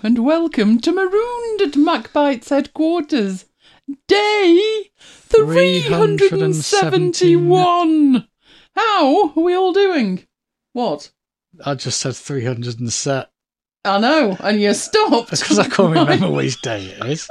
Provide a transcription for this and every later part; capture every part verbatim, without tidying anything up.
and welcome to Marooned at MacBite's headquarters. Day three hundred seventy-one. How are we all doing? What? I just said three hundred and set. I know, and you stopped. That's because I can't remember which day it is.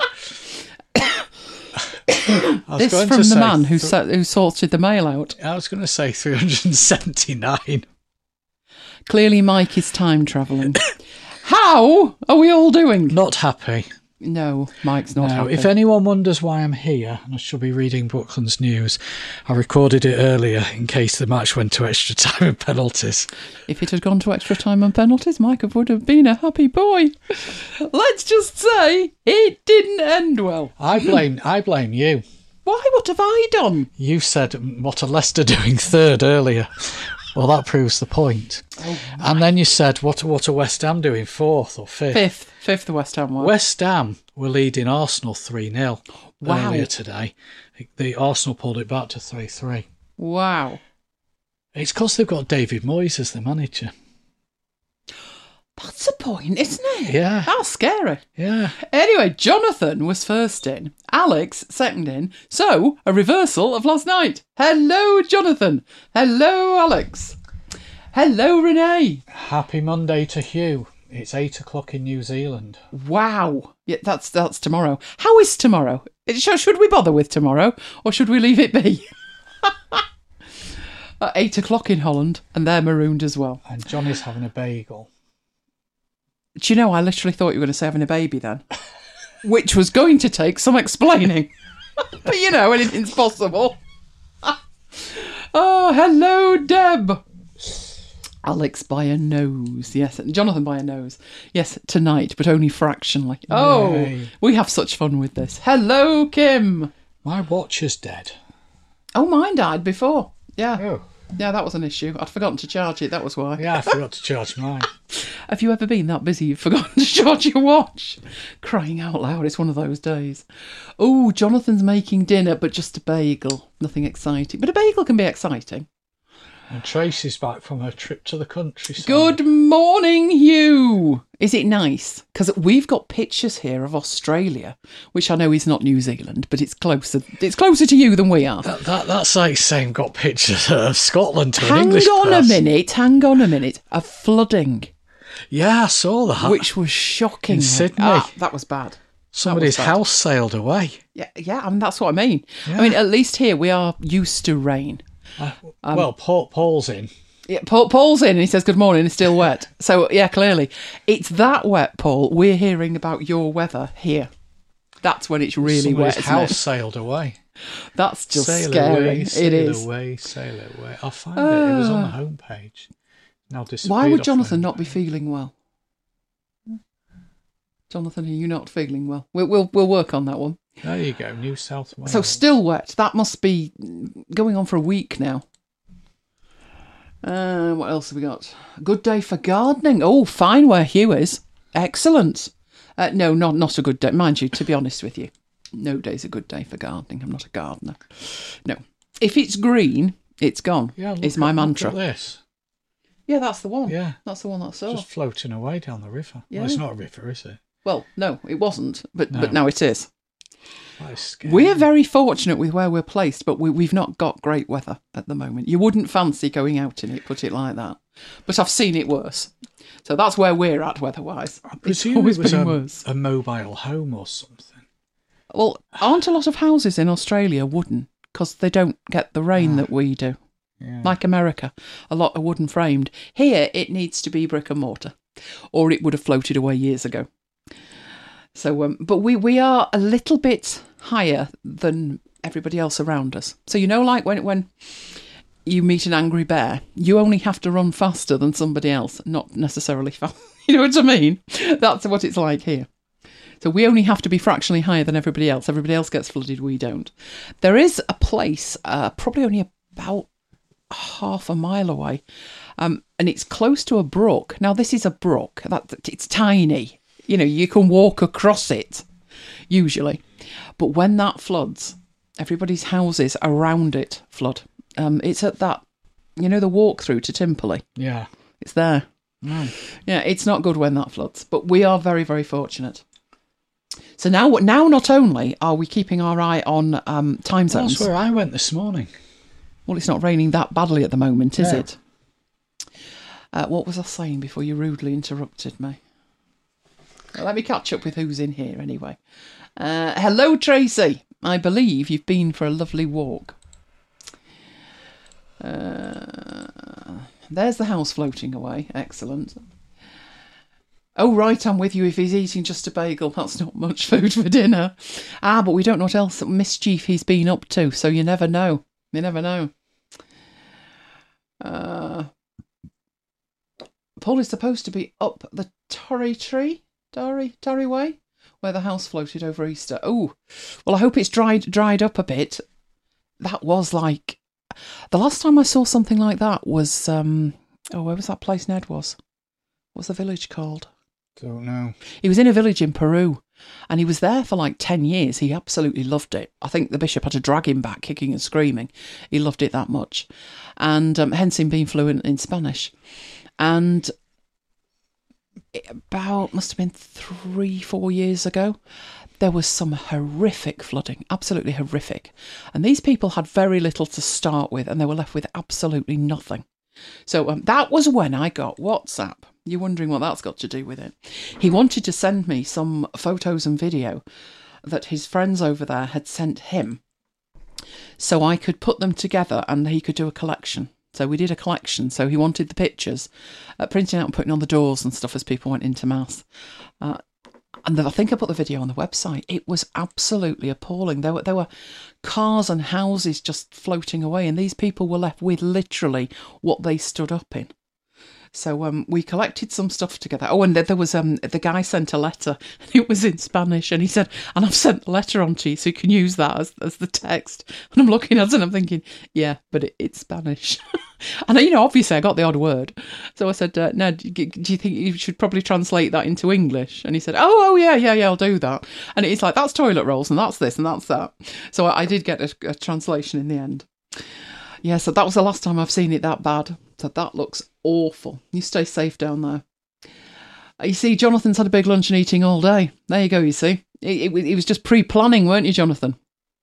This from the man who, th- sa- who sorted the mail out. I was going to say three hundred seventy-nine. Clearly Mike is time travelling. How are we all doing? Not happy. No, Mike's not no, happy. If anyone wonders why I'm here, and I should be reading Brooklands News, I recorded it earlier in case the match went to extra time and penalties. If it had gone to extra time and penalties, Mike would have been a happy boy. Let's just say it didn't end well. I blame I blame you. Why? What have I done? You said, what are Leicester doing third earlier? Well, that proves the point. Oh, and then you said, what, what are West Ham doing fourth or fifth? Fifth. Fifth, the West Ham were. West Ham were leading Arsenal three nil wow. earlier today. The Arsenal pulled it back to three three. Wow. It's because they've got David Moyes as the manager. That's a point, isn't it? Yeah. That's scary. Yeah. Anyway, Jonathan was first in, Alex second in, so a reversal of last night. Hello, Jonathan. Hello, Alex. Hello, Renee. Happy Monday to Hugh. It's eight o'clock in New Zealand. Wow. Yeah, that's that's tomorrow. How is tomorrow? Should we bother with tomorrow, or should we leave it be? At eight o'clock in Holland, and they're marooned as well. And Johnny's having a bagel. Do you know, I literally thought you were going to say having a baby then, which was going to take some explaining. But, you know, anything's possible. Oh, hello, Deb. Alex by a nose, yes. Jonathan by a nose, yes, tonight, but only fractionally. Oh, Yay. We have such fun with this. Hello, Kim. My watch is dead. Oh, mine died before. Yeah. Oh. Yeah, that was an issue. I'd forgotten to charge it, that was why. Yeah, I forgot to charge mine. Have you ever been that busy you've forgotten to charge your watch? Crying out loud, it's one of those days. Oh, Jonathan's making dinner, but just a bagel. Nothing exciting. But a bagel can be exciting. And Tracy's back from her trip to the countryside. Good morning, Hugh. Is it nice? Because we've got pictures here of Australia, which I know is not New Zealand, but it's closer. It's closer to you than we are. That, that, that's like saying got pictures of Scotland to hang an English on person. a minute. Hang on a minute. A flooding. Yeah, I saw that. Which was shocking. In Sydney. Ah, that was bad. Somebody's that was bad. house sailed away. Yeah, yeah, I mean, that's what I mean. Yeah. I mean, at least here we are used to rain. Uh, um, well, Paul, Paul's in. Yeah, Paul, Paul's in and he says, good morning, it's still wet. So, yeah, clearly. It's that wet, Paul. We're hearing about your weather here. That's when it's really Somebody's wet, house isn't it? sailed away. That's just sail scary. Away, sail it is. away, sail away. I'll find uh, it. It was on the homepage. Now disappeared. Why would Jonathan not be feeling well? Jonathan, are you not feeling well? We'll, we'll, we'll work on that one. There you go, New South Wales. So still wet. That must be going on for a week now. Uh, what else have we got? Good day for gardening. Oh, fine where Hugh is. Excellent. Uh, no, not not a good day. Mind you, to be honest with you, no day's a good day for gardening. I'm not a gardener. No. If it's green, it's gone. Yeah, look it's my at, mantra. Look at this. Yeah, that's the one. Yeah. That's the one that I saw. Just floating away down the river. Yeah. Well, it's not a river, is it? Well, no, it wasn't, but No. but now it is. That is scary. We're very fortunate with where we're placed, but we, we've not got great weather at the moment. You wouldn't fancy going out in it, put it like that. But I've seen it worse. So that's where we're at weather-wise. I It's presume always it was been a, worse. a mobile home or something. Well, aren't a lot of houses in Australia wooden? Because they don't get the rain Ah. that we do. Yeah. Like America, a lot are wooden framed. Here, it needs to be brick and mortar, or it would have floated away years ago. So, um, but we, we are a little bit higher than everybody else around us. So, you know, like when when you meet an angry bear, you only have to run faster than somebody else, not necessarily fast. You know what I mean? That's what it's like here. So we only have to be fractionally higher than everybody else. Everybody else gets flooded, we don't. There is a place, uh, probably only about half a mile away, um, and it's close to a brook. Now, this is a brook. That it's tiny. You know, you can walk across it, usually. But when that floods, everybody's houses around it flood. Um, it's at that, you know, the walk through to Timperley. Yeah. It's there. No. Yeah, it's not good when that floods, but we are very, very fortunate. So now, now not only are we keeping our eye on um, time Well, zones. that's where I went this morning. Well, it's not raining that badly at the moment, is No. it? Uh, what was I saying before you rudely interrupted me? Well, let me catch up with who's in here anyway. Uh, hello, Tracy. I believe you've been for a lovely walk. Uh, there's the house floating away. Excellent. Oh, right, I'm with you. If he's eating just a bagel, that's not much food for dinner. Ah, but we don't know what else mischief he's been up to, so you never know. You never know. Uh, Paul is supposed to be up the Torrey tree, Torrey, Torrey Way, where the house floated over Easter. Oh, well, I hope it's dried dried up a bit. That was like... The last time I saw something like that was... Um, oh, where was that place Ned was? What's the village called? Don't know. He was in a village in Peru, and he was there for like ten years. He absolutely loved it. I think the bishop had to drag him back, kicking and screaming. He loved it that much. And um, hence him being fluent in Spanish. And it about, must have been three, four years ago, there was some horrific flooding, absolutely horrific. And these people had very little to start with, and they were left with absolutely nothing. So um, that was when I got WhatsApp. You're wondering what that's got to do with it. He wanted to send me some photos and video that his friends over there had sent him so I could put them together and he could do a collection. So we did a collection. So he wanted the pictures, uh, printing out and putting on the doors and stuff as people went into mass. Uh, and I think I put the video on the website. It was absolutely appalling. There were, there were cars and houses just floating away, and these people were left with literally what they stood up in. So um, we collected some stuff together. Oh, and there was um, the guy sent a letter. It was in Spanish, and he said, "And I've sent the letter on to you, so you can use that as as the text." And I'm looking at it, and I'm thinking, "Yeah, but it, it's Spanish." And you know, obviously, I got the odd word. So I said, uh, "Ned, do you think you should probably translate that into English?" And he said, "Oh, oh, yeah, yeah, yeah, I'll do that." And it's like, that's toilet rolls, and that's this, and that's that. So I, I did get a, a translation in the end. Yeah, so that was the last time I've seen it that bad. So that looks awful. You stay safe down there. You see, Jonathan's had a big lunch and eating all day. There you go, you see. It, it, it was just pre-planning, weren't you, Jonathan?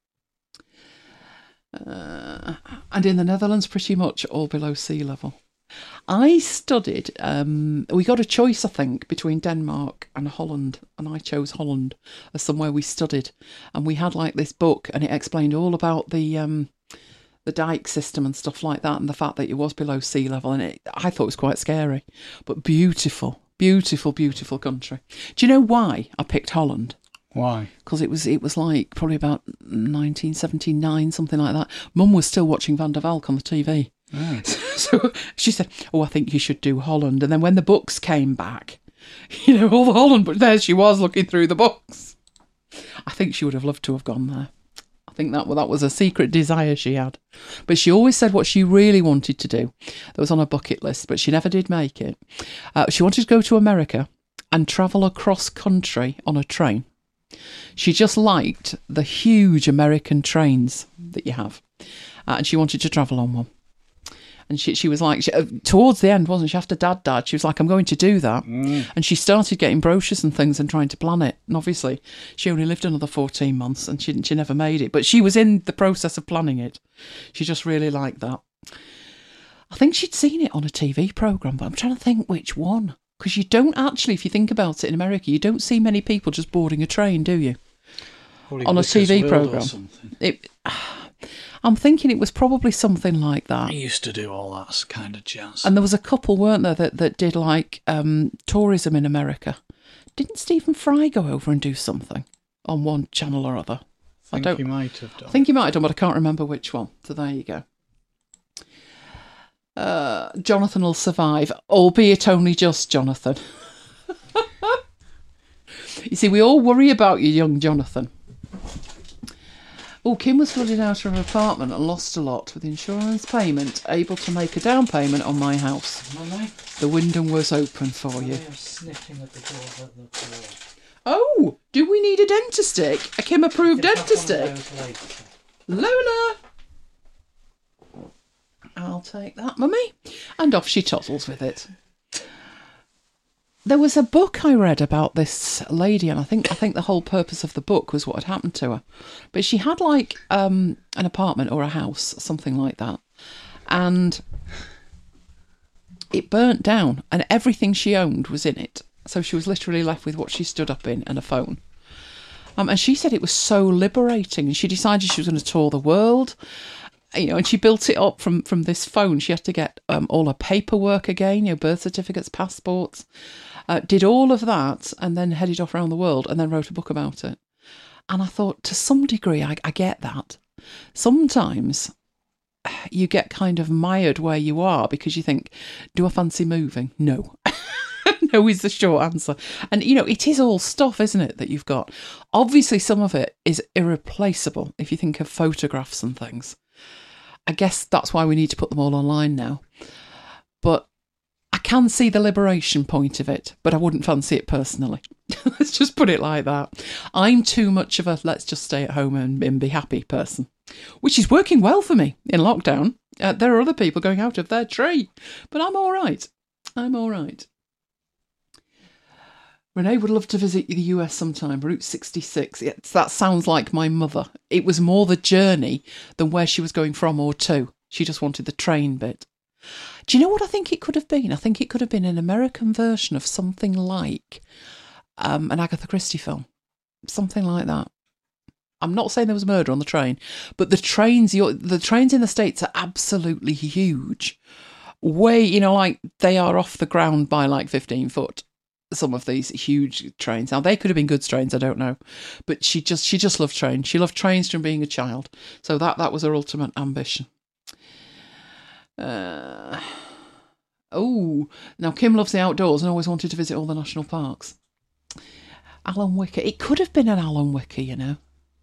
Uh, and in the Netherlands, pretty much all below sea level. I studied, um, we got a choice, I think, between Denmark and Holland, and I chose Holland as somewhere we studied. And we had like this book, and it explained all about the... Um, the dike system and stuff like that, and the fact that it was below sea level, and it, I thought it was quite scary, but beautiful, beautiful, beautiful country. Do you know why I picked Holland? Why? Because it was it was like probably about nineteen seventy-nine, something like that. Mum was still watching Van der Valk on the T V. Oh. So she said, "Oh, I think you should do Holland." And then when the books came back, you know, all the Holland, but there she was looking through the books. I think she would have loved to have gone there. I think that, well, that was a secret desire she had. But she always said what she really wanted to do. That was on her bucket list, but she never did make it. Uh, she wanted to go to America and travel across country on a train. She just liked the huge American trains that you have. Uh, and she wanted to travel on one. And she she was like, she, uh, towards the end, wasn't she? After Dad died, she was like, I'm going to do that. Mm. And she started getting brochures and things and trying to plan it. And obviously, she only lived another fourteen months and she, she never made it. But she was in the process of planning it. She just really liked that. I think she'd seen it on a T V programme, but I'm trying to think which one. Because you don't actually, if you think about it in America, you don't see many people just boarding a train, do you? Probably on a T V programme. It... I'm thinking it was probably something like that. I used to do all that kind of jazz. And there was a couple, weren't there, that, that did like um, tourism in America. Didn't Stephen Fry go over and do something on one channel or other? I think I don't, he might have done. I think he might have done, but I can't remember which one. So there you go. Uh, Jonathan will survive, albeit only just Jonathan. You see, we all worry about you, young Jonathan. Oh, Kim was flooded out of her apartment and lost a lot with insurance payment, able to make a down payment on my house. Mummy? The window was open for you. I am sniffing at the door at the door. Oh, do we need a dentistick? A Kim approved dentistick? Lola! I'll take that, Mummy. And off she toddles with it. there was a book I read about this lady, and I think I think the whole purpose of the book was what had happened to her. But she had like um, an apartment or a house, something like that, and it burnt down, and everything she owned was in it. So she was literally left with what she stood up in and a phone. Um, and she said it was so liberating, and she decided she was going to tour the world. You know, and she built it up from, from this phone. She had to get um, all her paperwork again, you know, birth certificates, passports, uh, did all of that, and then headed off around the world, and then wrote a book about it. And I thought, to some degree, I, I get that. Sometimes you get kind of mired where you are because you think, do I fancy moving? No. No is the short answer. And, you know, it is all stuff, isn't it, that you've got? Obviously, some of it is irreplaceable if you think of photographs and things. I guess that's why we need to put them all online now. But I can see the liberation point of it, but I wouldn't fancy it personally. Let's just put it like that. I'm too much of a let's just stay at home and, and be happy person, which is working well for me in lockdown. Uh, there are other people going out of their tree, but I'm all right. I'm all right. Renee would love to visit the U S sometime. Route sixty-six. Yes, that sounds like my mother. It was more the journey than where she was going from or to. She just wanted the train bit. Do you know what I think it could have been? I think it could have been an American version of something like um, an Agatha Christie film. Something like that. I'm not saying there was murder on the train, but the trains, the trains in the States are absolutely huge. Way, you know, like they are off the ground by like fifteen foot. Some of these huge trains. Now they could have been goods trains, I don't know, but she just she just loved trains. She loved trains from being a child, so that that was her ultimate ambition. Uh, oh, now Kim loves the outdoors and always wanted to visit all the national parks. Alan Wicker. It could have been an Alan Wicker, you know.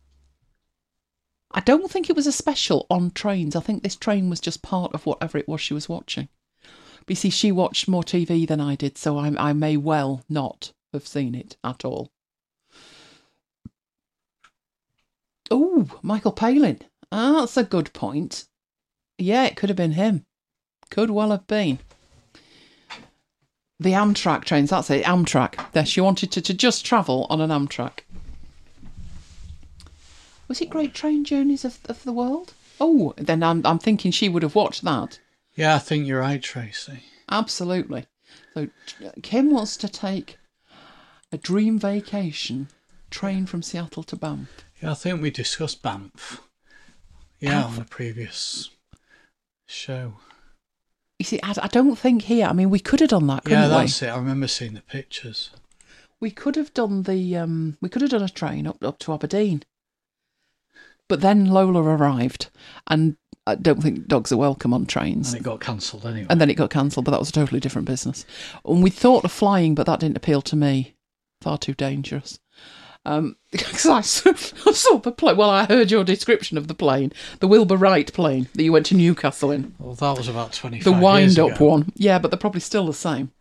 I don't think it was a special on trains. I think this train was just part of whatever it was she was watching. But you see, she watched more T V than I did, so I, I may well not have seen it at all. Oh, Michael Palin. Ah, that's a good point. Yeah, it could have been him. Could well have been. The Amtrak trains, that's it, Amtrak. There, she wanted to, to just travel on an Amtrak. Was it Great Train Journeys of, of the World? Oh, then I'm I'm thinking she would have watched that. Yeah, I think you're right, Tracy. Absolutely. So Kim wants to take a dream vacation train from Seattle to Banff. Yeah, I think we discussed Banff. Yeah, Banff. On the previous show. You see, I, I don't think here. I mean, we could have done that, couldn't we? Yeah, that's we? it. I remember seeing the pictures. We could have done the. Um, we could have done a train up up to Aberdeen. But then Lola arrived, and I don't think dogs are welcome on trains. And it got cancelled anyway. And then it got cancelled, but that was a totally different business. And we thought of flying, but that didn't appeal to me. Far too dangerous. Um, because I saw, I saw the plane. Well, I heard your description of the plane, the Wilbur Wright plane that you went to Newcastle in. Well, that was about twenty-five the years ago. The wind-up one. Yeah, but they're probably still the same.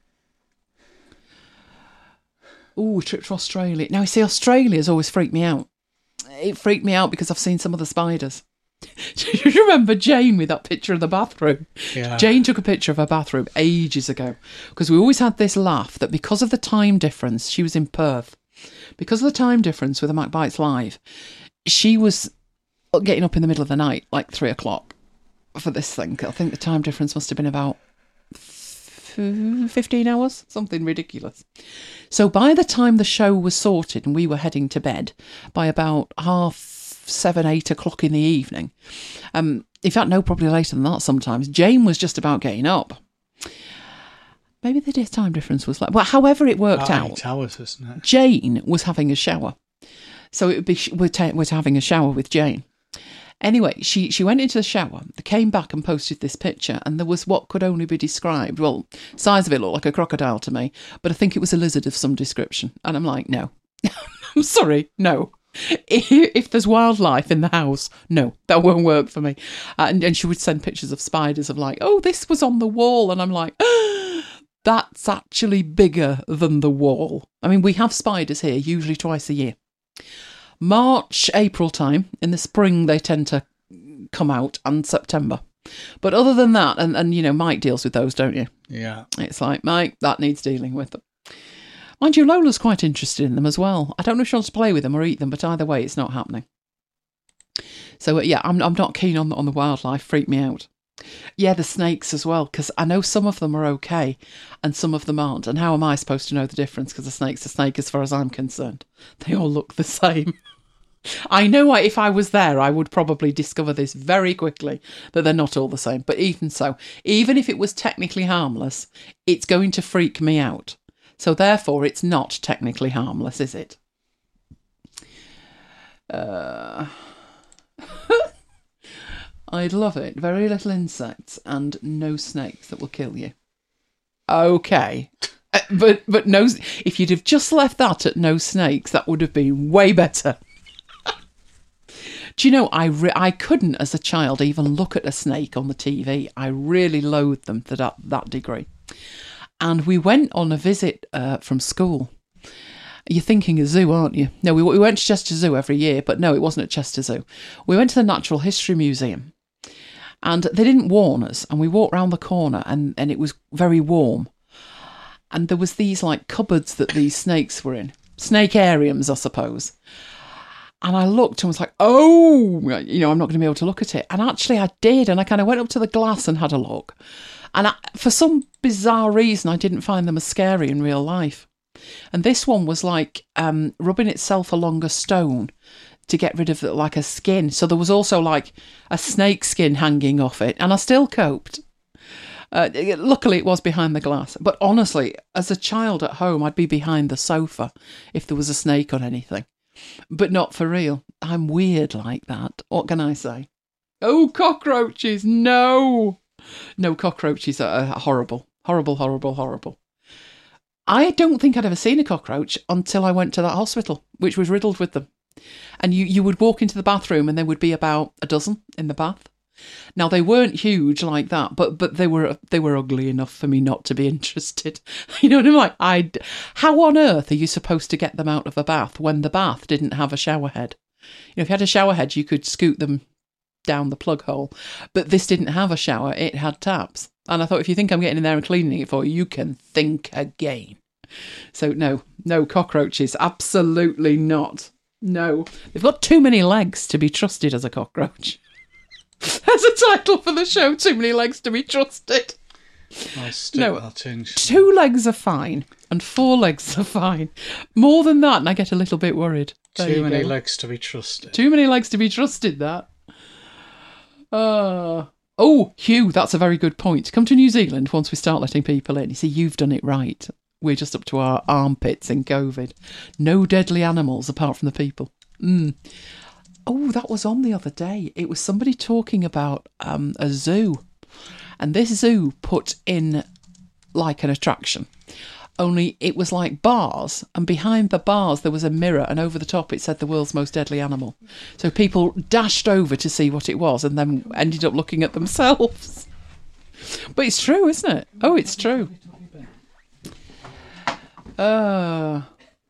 Ooh, trip to Australia. Now, you see, Australia's always freaked me out. It freaked me out because I've seen some of the spiders. Do you remember Jane with that picture of the bathroom? Yeah. Jane took a picture of her bathroom ages ago because we always had this laugh that because of the time difference, she was in Perth. Because of the time difference with the Mac Bites Live, she was getting up in the middle of the night, like three o'clock, for this thing. I think the time difference must have been about fifteen hours, something ridiculous. So by the time the show was sorted and we were heading to bed, by about half seven, eight o'clock in the evening, um, in fact, no, probably later than that sometimes, Jane was just about getting up. Maybe the time difference was like, well, however it worked about out. Eight hours, isn't it? Jane was having a shower. So it would be, we're, ta- we're having a shower with Jane. Anyway, she, she went into the shower, came back and posted this picture, and there was what could only be described. Well, size of it looked like a crocodile to me, but I think it was a lizard of some description. And I'm like, no. I'm sorry, no. If, if there's wildlife in the house, no, that won't work for me. Uh, and, and she would send pictures of spiders of like, oh, this was on the wall. And I'm like, oh, that's actually bigger than the wall. I mean, we have spiders here, usually twice a year. March, April time. In the spring, they tend to come out, and September. But other than that, and, and you know, Mike deals with those, don't you? Yeah. It's like, Mike, that needs dealing with. Mind you, Lola's quite interested in them as well. I don't know if she wants to play with them or eat them, but either way, it's not happening. So, uh, yeah, I'm I'm not keen on, on the wildlife. Freak me out. Yeah, the snakes as well, because I know some of them are okay and some of them aren't. And how am I supposed to know the difference? Because a snake's a snake as far as I'm concerned. They all look the same. I know if I was there, I would probably discover this very quickly, that they're not all the same. But even so, even if it was technically harmless, it's going to freak me out. So therefore, it's not technically harmless, is it? Uh... I'd love it. Very little insects and no snakes that will kill you. Okay. Uh, but but no, if you'd have just left that at no snakes, that would have been way better. Do you know, I re- I couldn't, as a child, even look at a snake on the T V. I really loathed them to that, that degree. And we went on a visit uh, from school. You're thinking a zoo, aren't you? No, we, we went to Chester Zoo every year, but no, it wasn't at Chester Zoo. We went to the Natural History Museum. And they didn't warn us, and we walked round the corner, and, and it was very warm. And there was these, like, cupboards that these snakes were in. Snakariums, I suppose. And I looked and was like, oh, you know, I'm not going to be able to look at it. And actually I did, and I kind of went up to the glass and had a look. And I, for some bizarre reason, I didn't find them as scary in real life. And this one was, like, um, rubbing itself along a stone to get rid of, like, a skin. So there was also, like, a snake skin hanging off it, and I still coped. Uh, luckily, it was behind the glass. But honestly, as a child at home, I'd be behind the sofa if there was a snake on anything. But not for real. I'm weird like that. What can I say? Oh, cockroaches, no! No, cockroaches are horrible. Horrible, horrible, horrible. I don't think I'd ever seen a cockroach until I went to that hospital, which was riddled with them. And you, you would walk into the bathroom and there would be about a dozen in the bath. Now, they weren't huge like that, but but they were they were ugly enough for me not to be interested. You know what I'm like? I'd, how on earth are you supposed to get them out of a bath when the bath didn't have a shower head? You know, if you had a shower head, you could scoot them down the plug hole. But this didn't have a shower, it had taps. And I thought, if you think I'm getting in there and cleaning it for you, you can think again. So no, no cockroaches, absolutely not. No, they've got too many legs to be trusted as a cockroach. That's a title for the show, Too Many Legs to Be Trusted. I'll stick No, that in. two legs are fine, and four legs are fine. More than that, and I get a little bit worried. There Too you many go. legs to be trusted. Too many legs to be trusted, that. Uh, oh, Hugh, that's a very good point. Come to New Zealand once we start letting people in. You see, you've done it right. We're just up to our armpits in COVID. No deadly animals apart from the people. Mm. Oh, that was on the other day. It was somebody talking about um, a zoo. And this zoo put in like an attraction. Only it was like bars. And behind the bars there was a mirror. And over the top it said the world's most deadly animal. So people dashed over to see what it was and then ended up looking at themselves. But it's true, isn't it? Oh, it's true. Uh,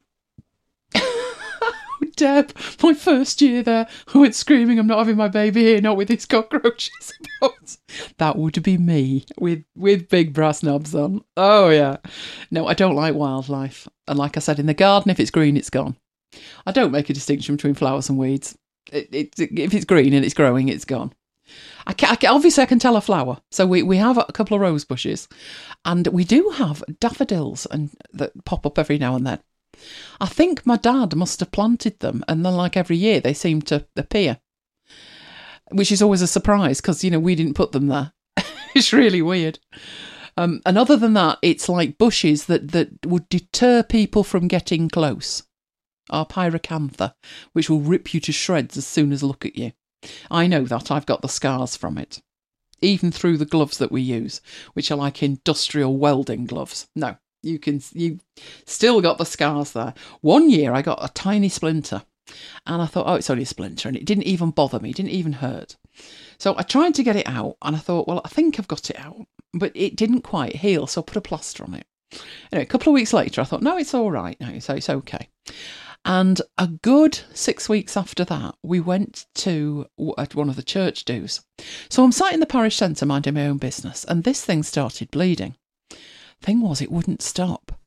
Deb, my first year there, I went screaming, I'm not having my baby here, not with these cockroaches. That would be me, with, with big brass knobs on. Oh, yeah. No, I don't like wildlife. And like I said, in the garden, if it's green, it's gone. I don't make a distinction between flowers and weeds. It, it, if it's green and it's growing, it's gone. I can, I can, obviously, I can tell a flower. So we, we have a couple of rose bushes, and we do have daffodils and that pop up every now and then. I think my dad must have planted them, and then, like every year, they seem to appear, which is always a surprise because, you know, we didn't put them there. It's really weird. Um, and other than that, it's like bushes that, that would deter people from getting close. Our pyracantha, which will rip you to shreds as soon as look at you. I know that, I've got the scars from it. Even through the gloves that we use, which are like industrial welding gloves. No, you can, you still got the scars there. One year I got a tiny splinter and I thought, oh, it's only a splinter, and it didn't even bother me, it didn't even hurt. So I tried to get it out and I thought, well, I think I've got it out, but it didn't quite heal, so I put a plaster on it. Anyway, a couple of weeks later I thought, no, it's all right now, so it's okay. And a good six weeks after that, we went to at one of the church do's. So I'm sat in the parish centre minding my own business, and this thing started bleeding. Thing was, it wouldn't stop.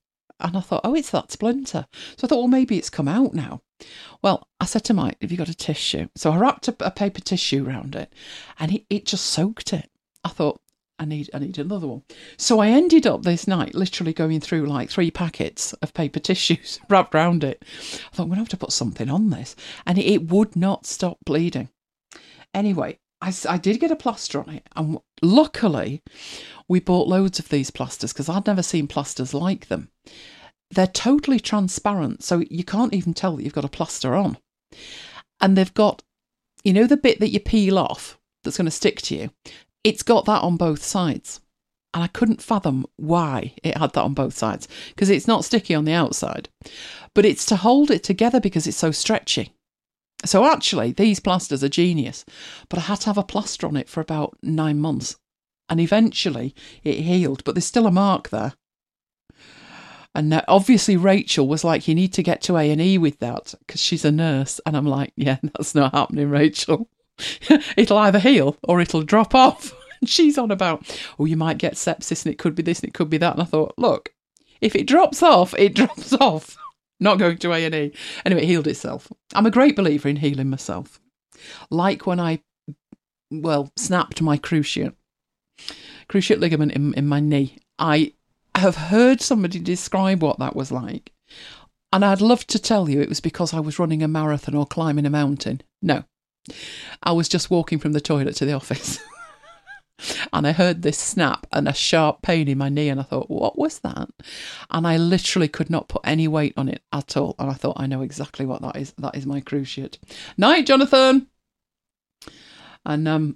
And I thought, oh, it's that splinter. So I thought, well, maybe it's come out now. Well, I said to Mike, have you got a tissue? So I wrapped a, a paper tissue around it, and it, it just soaked it. I thought, I need I need another one. So I ended up this night literally going through like three packets of paper tissues wrapped around it. I thought, I'm going to have to put something on this. And it, it would not stop bleeding. Anyway, I, I did get a plaster on it. And luckily, we bought loads of these plasters because I'd never seen plasters like them. They're totally transparent, so you can't even tell that you've got a plaster on. And they've got, you know, the bit that you peel off that's going to stick to you? It's got that on both sides. And I couldn't fathom why it had that on both sides, because it's not sticky on the outside. But it's to hold it together because it's so stretchy. So actually, these plasters are genius. But I had to have a plaster on it for about nine months. And eventually it healed, but there's still a mark there. And uh, obviously Rachel was like, you need to get to A and E with that, because she's a nurse. And I'm like, yeah, that's not happening, Rachel. It'll either heal or it'll drop off. And she's on about, oh, you might get sepsis and it could be this and it could be that. And I thought, look, if it drops off, it drops off. Not going to A and E. Anyway, it healed itself. I'm a great believer in healing myself. Like when I, well, snapped my cruciate, cruciate ligament in, in my knee. I have heard somebody describe what that was like. And I'd love to tell you it was because I was running a marathon or climbing a mountain. No. I was just walking from the toilet to the office. And I heard this snap and a sharp pain in my knee, and I thought, what was that? And I literally could not put any weight on it at all. And I thought, I know exactly what that is. That is my cruciate. Night, Jonathan. And um,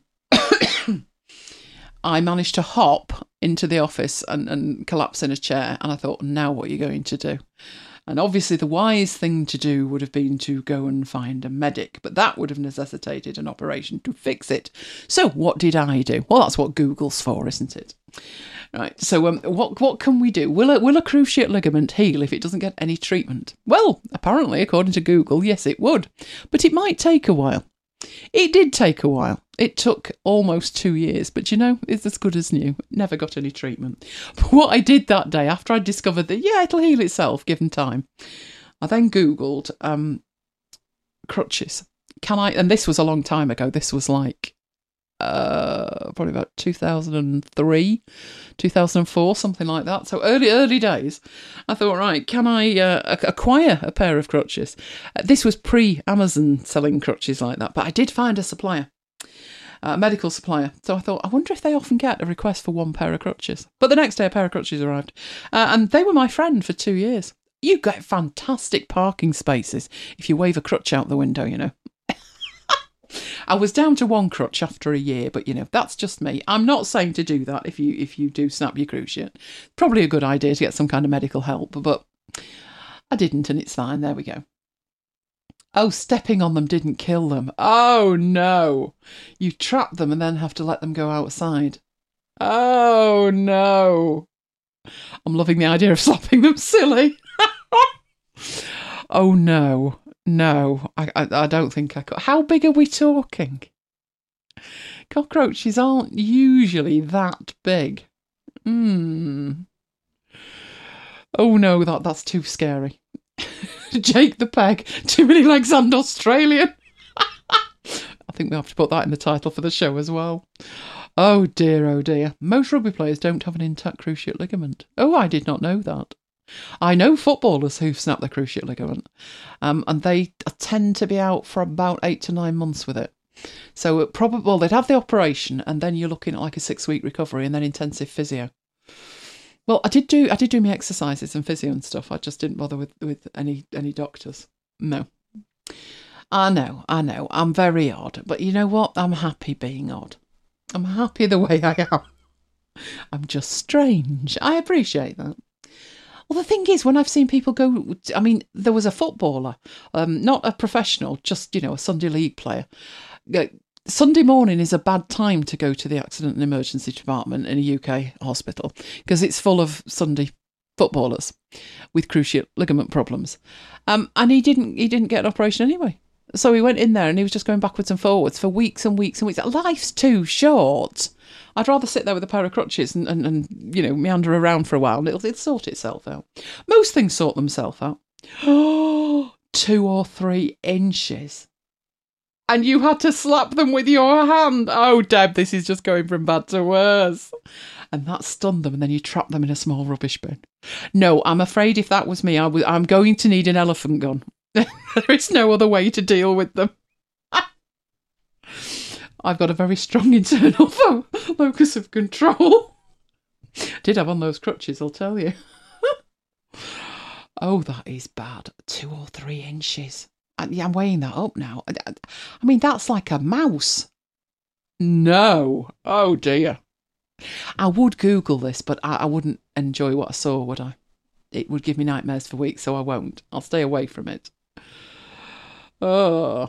I managed to hop into the office and, and collapse in a chair. And I thought, now what are you going to do? And obviously the wise thing to do would have been to go and find a medic, but that would have necessitated an operation to fix it. So what did I do? Well, that's what Google's for, isn't it? Right, so um, what what can we do? Will a, will a cruciate ligament heal if it doesn't get any treatment? Well, apparently, according to Google, yes, it would. But it might take a while. It did take a while. It took almost two years, but you know, it's as good as new. Never got any treatment. But what I did that day, after I discovered that, yeah, it'll heal itself, given time, I then Googled um, crutches. Can I, and this was a long time ago, this was like, uh, probably about two thousand three, two thousand four, something like that. So early, early days. I thought, right, can I uh, acquire a pair of crutches? Uh, this was pre-Amazon selling crutches like that, but I did find a supplier, a medical supplier. So I thought, I wonder if they often get a request for one pair of crutches. But the next day, a pair of crutches arrived. Uh, and they were my friend for two years. You get fantastic parking spaces if you wave a crutch out the window, you know. I was down to one crutch after a year, but you know, that's just me. I'm not saying to do that if you if you do snap your cruciate. Probably a good idea to get some kind of medical help, but I didn't, and it's fine. There we go. Oh, stepping on them didn't kill them. Oh no. You trap them and then have to let them go outside. Oh no. I'm loving the idea of slapping them silly. Oh no. No, I, I I don't think I could. How big are we talking? Cockroaches aren't usually that big. Hmm. Oh no, that that's too scary. Jake the Peg, too many legs and Australian. I think we have to put that in the title for the show as well. Oh dear, oh dear. Most rugby players don't have an intact cruciate ligament. Oh, I did not know that. I know footballers who've snapped their cruciate ligament, um, and they tend to be out for about eight to nine months with it. So it probably, well, they'd have the operation, and then you're looking at like a six-week recovery, and then intensive physio. Well, I did do I did do my exercises and physio and stuff. I just didn't bother with, with any any doctors. No. I know, I know. I'm very odd, but you know what? I'm happy being odd. I'm happy the way I am. I'm just strange. I appreciate that. Well, the thing is, when I've seen people go, I mean, there was a footballer, um, not a professional, just, you know, a Sunday league player. Sunday morning is a bad time to go to the accident and emergency department in a U K hospital because it's full of Sunday footballers with cruciate ligament problems. Um, and he didn't, he didn't get an operation anyway. So he went in there and he was just going backwards and forwards for weeks and weeks and weeks. Life's too short. I'd rather sit there with a pair of crutches and, and, and you know, meander around for a while and it'll, it'll sort itself out. Most things sort themselves out. Oh, two or three inches. And you had to slap them with your hand. Oh, Deb, this is just going from bad to worse. And that stunned them, and then you trap them in a small rubbish bin. No, I'm afraid if that was me, I w- I'm going to need an elephant gun. There is no other way to deal with them. I've got a very strong internal fo- locus of control. Did have on those crutches, I'll tell you. Oh, that is bad. Two or three inches. I, yeah, I'm weighing that up now. I, I mean, that's like a mouse. No. Oh, dear. I would Google this, but I, I wouldn't enjoy what I saw, would I? It would give me nightmares for weeks, so I won't. I'll stay away from it. Oh.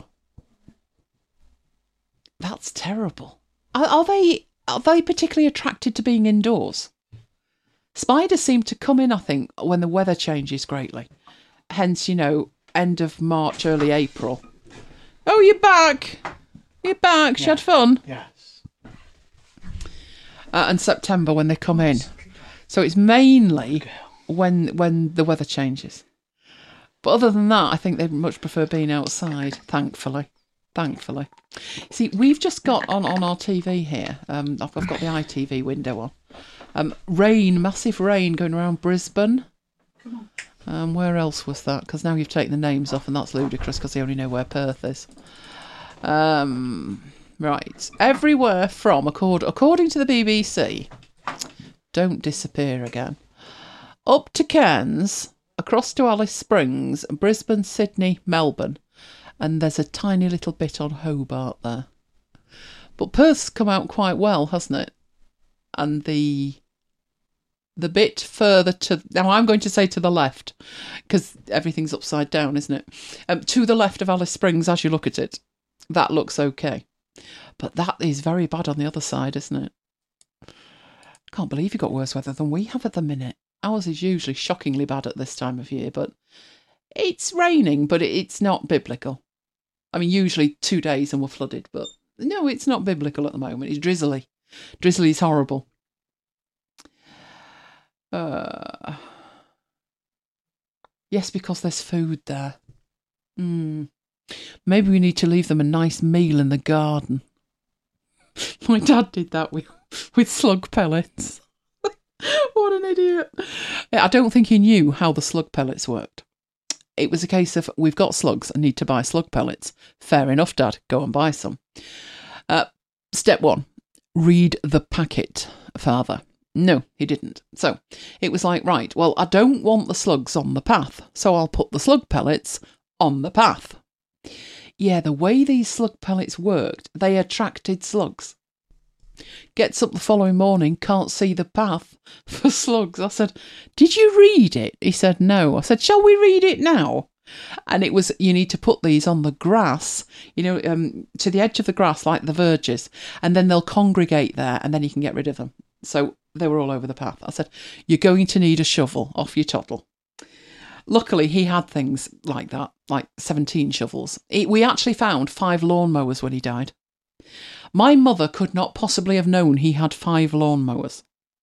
That's terrible. Are, are they are they particularly attracted to being indoors? Spiders seem to come in, I think, when the weather changes greatly. Hence, you know, end of March, early April. Oh, you're back. You're back. She yeah. had fun. Yes. Uh, and September when they come in. So it's mainly when when the weather changes. But other than that, I think they'd much prefer being outside, thankfully. Thankfully. See, we've just got on, on our T V here, um, I've, I've got the I T V window on, um, rain, massive rain going around Brisbane. Come on. Um, where else was that? Because now you've taken the names off and that's ludicrous because they only know where Perth is. Um, right. Everywhere from, accord, according to the B B C, don't disappear again, up to Cairns, across to Alice Springs, Brisbane, Sydney, Melbourne. And there's a tiny little bit on Hobart there. But Perth's come out quite well, hasn't it? And the the bit further to... Now, I'm going to say to the left, because everything's upside down, isn't it? Um, to the left of Alice Springs, as you look at it, that looks okay. But that is very bad on the other side, isn't it? Can't believe you got worse weather than we have at the minute. Ours is usually shockingly bad at this time of year, but it's raining, but it's not biblical. I mean, usually two days and we're flooded, but no, it's not biblical at the moment. It's drizzly. Drizzly is horrible. Uh, yes, because there's food there. Mm. Maybe we need to leave them a nice meal in the garden. My dad did that with, with slug pellets. What an idiot. I don't think he knew how the slug pellets worked. It was a case of, we've got slugs and need to buy slug pellets. Fair enough, Dad. Go and buy some. Uh, step one, read the packet, Father. No, he didn't. So it was like, right, well, I don't want the slugs on the path, so I'll put the slug pellets on the path. Yeah, the way these slug pellets worked, they attracted slugs. Gets up the following morning, can't see the path for slugs. I said, did you read it? He said, no. I said, shall we read it now? And it was, you need to put these on the grass, you know, um, to the edge of the grass, like the verges, and then they'll congregate there, and then you can get rid of them. So they were all over the path. I said, you're going to need a shovel, off your toddle. Luckily, he had things like that, like seventeen shovels. He, we actually found five lawnmowers when he died. My mother could not possibly have known he had five lawnmowers.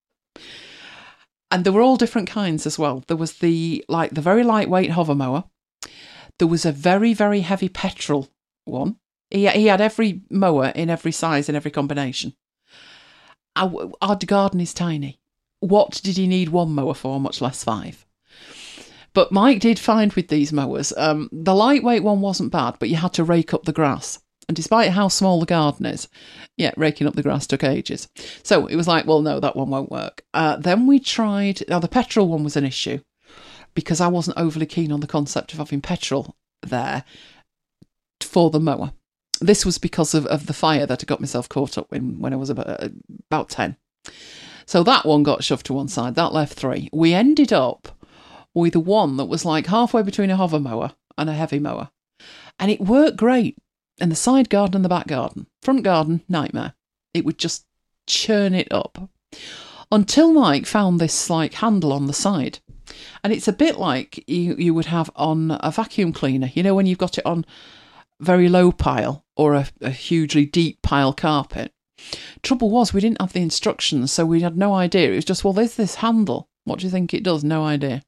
And they were all different kinds as well. There was the like the very lightweight hover mower. There was a very, very heavy petrol one. He, he had every mower in every size and every combination. Our, our garden is tiny. What did he need one mower for, much less five? But Mike did find with these mowers, um, the lightweight one wasn't bad, but you had to rake up the grass. And despite how small the garden is, yeah, raking up the grass took ages. So it was like, well, no, that one won't work. Uh, then we tried, now the petrol one was an issue because I wasn't overly keen on the concept of having petrol there for the mower. This was because of, of the fire that I got myself caught up in when I was about, about ten. So that one got shoved to one side. That left three. We ended up with one that was like halfway between a hover mower and a heavy mower. And it worked great. In the side garden and the back garden. Front garden, nightmare. It would just churn it up. Until Mike found this like handle on the side. And it's a bit like you, you would have on a vacuum cleaner. You know, when you've got it on very low pile or a, a hugely deep pile carpet. Trouble was, we didn't have the instructions, so we had no idea. It was just, well, there's this handle. What do you think it does? No idea.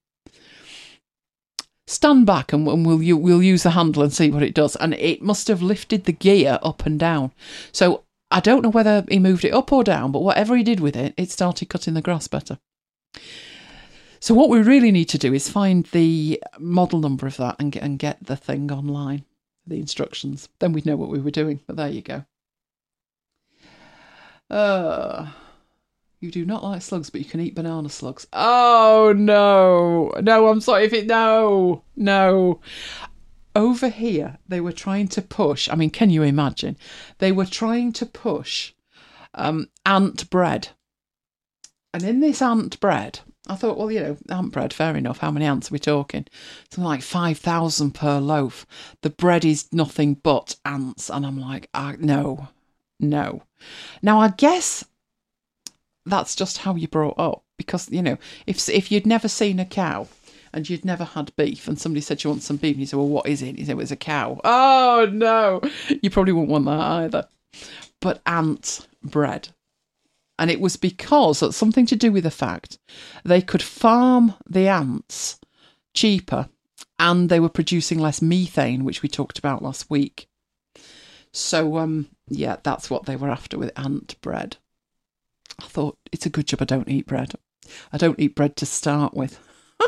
Stand back and we'll we'll use the handle and see what it does. And it must have lifted the gear up and down. So I don't know whether he moved it up or down, but whatever he did with it, it started cutting the grass better. So what we really need to do is find the model number of that and get, and get the thing online, the instructions. Then we'd know what we were doing. But there you go. Uh, you do not like slugs, but you can eat banana slugs. Oh, no. No, I'm sorry if it... No, no. Over here, they were trying to push... I mean, can you imagine? They were trying to push um, ant bread. And in this ant bread, I thought, well, you know, ant bread, fair enough. How many ants are we talking? Something like five thousand per loaf. The bread is nothing but ants. And I'm like, ah, no, no. Now, I guess... that's just how you're brought up, because, you know, if if you'd never seen a cow and you'd never had beef and somebody said you want some beef and you said, well, what is it? You said, well, it's a cow. Oh, no, you probably wouldn't want that either. But ant bread. And it was because it's something to do with the fact they could farm the ants cheaper and they were producing less methane, which we talked about last week. So, um, yeah, that's what they were after with ant bread. I thought, it's a good job I don't eat bread. I don't eat bread to start with.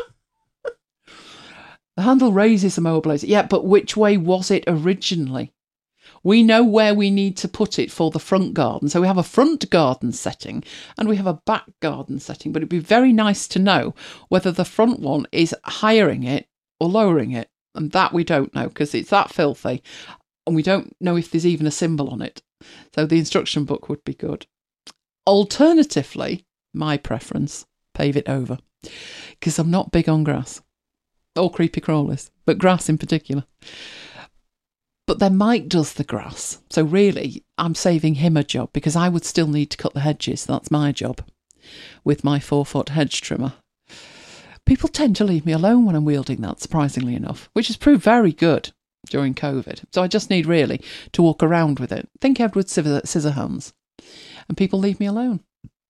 The handle raises the mower blazer. Yeah, but which way was it originally? We know where we need to put it for the front garden. So we have a front garden setting and we have a back garden setting. But it'd be very nice to know whether the front one is highering it or lowering it. And that we don't know because it's that filthy. And we don't know if there's even a symbol on it. So the instruction book would be good. Alternatively, my preference, pave it over. Because I'm not big on grass. Or creepy crawlers. But grass in particular. But then Mike does the grass. So really, I'm saving him a job. Because I would still need to cut the hedges. That's my job. With my four-foot hedge trimmer. People tend to leave me alone when I'm wielding that, surprisingly enough. Which has proved very good during COVID. So I just need really to walk around with it. Think Edward Scissorhands. And people leave me alone.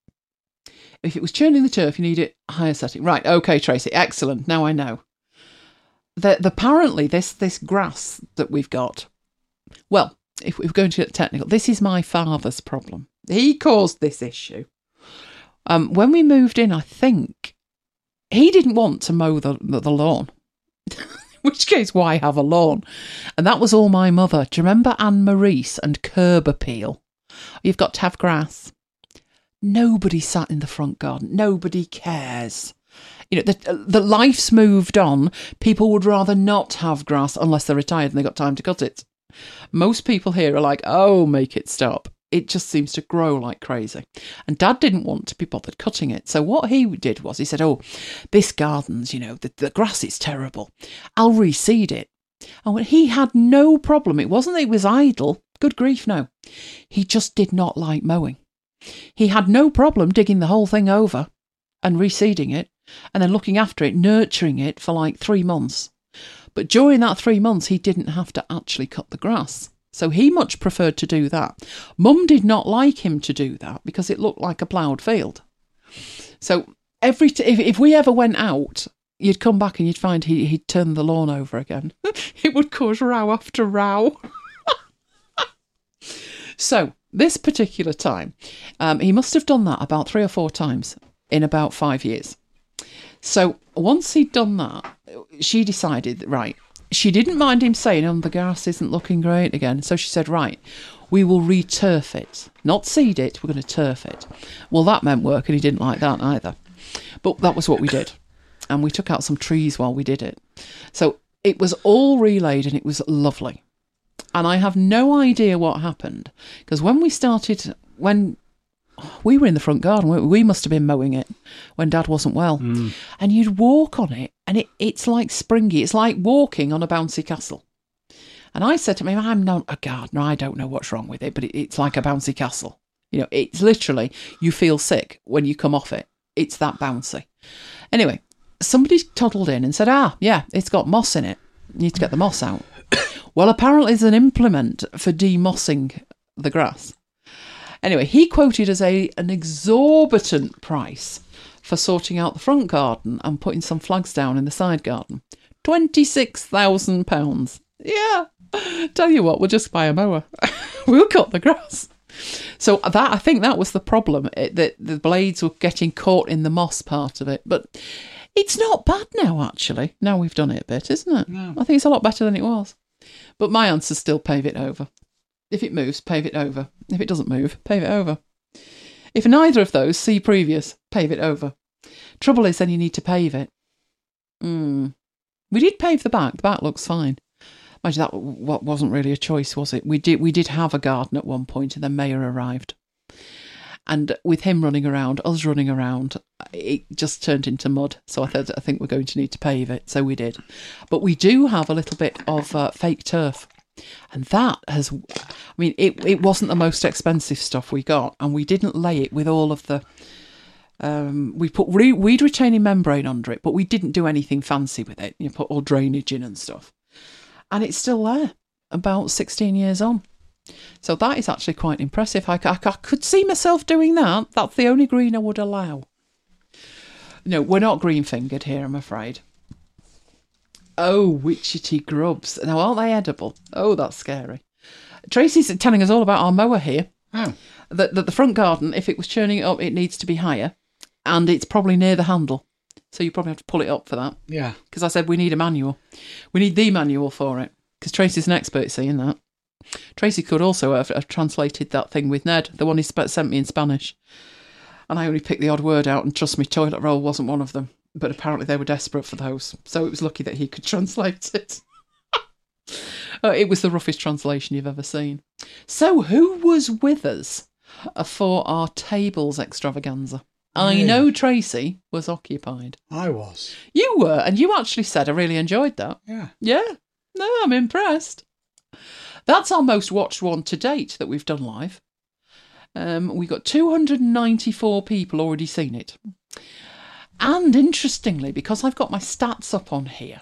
If it was churning the turf, you need it higher setting. Right, okay, Tracy, excellent. Now I know. The, the, apparently, this, this grass that we've got, well, if we're going to get technical, this is my father's problem. He caused this issue. Um, when we moved in, I think, he didn't want to mow the, the, the lawn. In which case, why have a lawn? And that was all my mother. Do you remember Anne Maurice and curb appeal? You've got to have grass. Nobody sat in the front garden. Nobody cares. You know, the, the life's moved on. People would rather not have grass unless they're retired and they've got time to cut it. Most people here are like, oh, make it stop. It just seems to grow like crazy. And Dad didn't want to be bothered cutting it. So what he did was he said, oh, this garden's, you know, the, the grass is terrible. I'll reseed it. And he had no problem. It wasn't that it was idle. Good grief, no. He just did not like mowing. He had no problem digging the whole thing over and reseeding it and then looking after it, nurturing it for like three months. But during that three months, he didn't have to actually cut the grass. So he much preferred to do that. Mum did not like him to do that because it looked like a ploughed field. So every t- if, if we ever went out, you'd come back and you'd find he, he'd turned the lawn over again. It would cause row after row. So, this particular time, um, he must have done that about three or four times in about five years. So, once he'd done that, she decided, right, she didn't mind him saying, oh, the grass isn't looking great again. So she said, right, we will re-turf it. Not seed it, we're going to turf it. Well, that meant work, and he didn't like that either. But that was what we did. And we took out some trees while we did it. So, it was all relayed, and it was lovely. And I have no idea what happened. Because when we started, when we were in the front garden, we must have been mowing it when Dad wasn't well. Mm. And you'd walk on it and it, it's like springy. It's like walking on a bouncy castle. And I said to him, I'm not a gardener. I don't know what's wrong with it, but it, it's like a bouncy castle. You know, it's literally, you feel sick when you come off it. It's that bouncy. Anyway, somebody toddled in and said, ah, yeah, it's got moss in it. You need to get the moss out. Well, apparently there's an implement for demossing the grass. Anyway, he quoted as a an exorbitant price for sorting out the front garden and putting some flags down in the side garden. twenty-six thousand pounds. Yeah. Tell you what, we'll just buy a mower. We'll cut the grass. So that I think that was the problem, it, that the blades were getting caught in the moss part of it. But it's not bad now, actually. Now we've done it a bit, isn't it? No. I think it's a lot better than it was. But my answer's still pave it over. If it moves, pave it over. If it doesn't move, pave it over. If neither of those, see previous, pave it over. Trouble is, then you need to pave it. Mm. We did pave the back. The back looks fine. Mind you, that what wasn't really a choice, was it? We did we did have a garden at one point, and then Mayor arrived, and with him running around, us running around, it just turned into mud. So I thought, I think we're going to need to pave it. So we did, but we do have a little bit of uh, fake turf, and that has, I mean, it it wasn't the most expensive stuff we got, and we didn't lay it with all of the. Um, we put re- weed retaining membrane under it, but we didn't do anything fancy with it. You put all drainage in and stuff. And it's still there, about sixteen years on. So that is actually quite impressive. I, I, I could see myself doing that. That's the only green I would allow. No, we're not green-fingered here, I'm afraid. Oh, witchetty grubs. Now, aren't they edible? Oh, that's scary. Tracy's telling us all about our mower here. Oh. That, that the front garden, if it was churning it up, it needs to be higher. And it's probably near the handle. So you probably have to pull it up for that. Yeah. Because I said we need a manual. We need the manual for it. Because Tracy's an expert seeing that. Tracy could also have, have translated that thing with Ned, the one he sp- sent me in Spanish. And I only picked the odd word out, and trust me, toilet roll wasn't one of them. But apparently they were desperate for those. So it was lucky that he could translate it. uh, it was the roughest translation you've ever seen. So who was with us for our tables extravaganza? I Me. know Tracy was occupied. I was. You were, and you actually said I really enjoyed that. Yeah. Yeah. No, I'm impressed. That's our most watched one to date that we've done live. Um, we got two hundred ninety-four people already seen it. And interestingly, because I've got my stats up on here,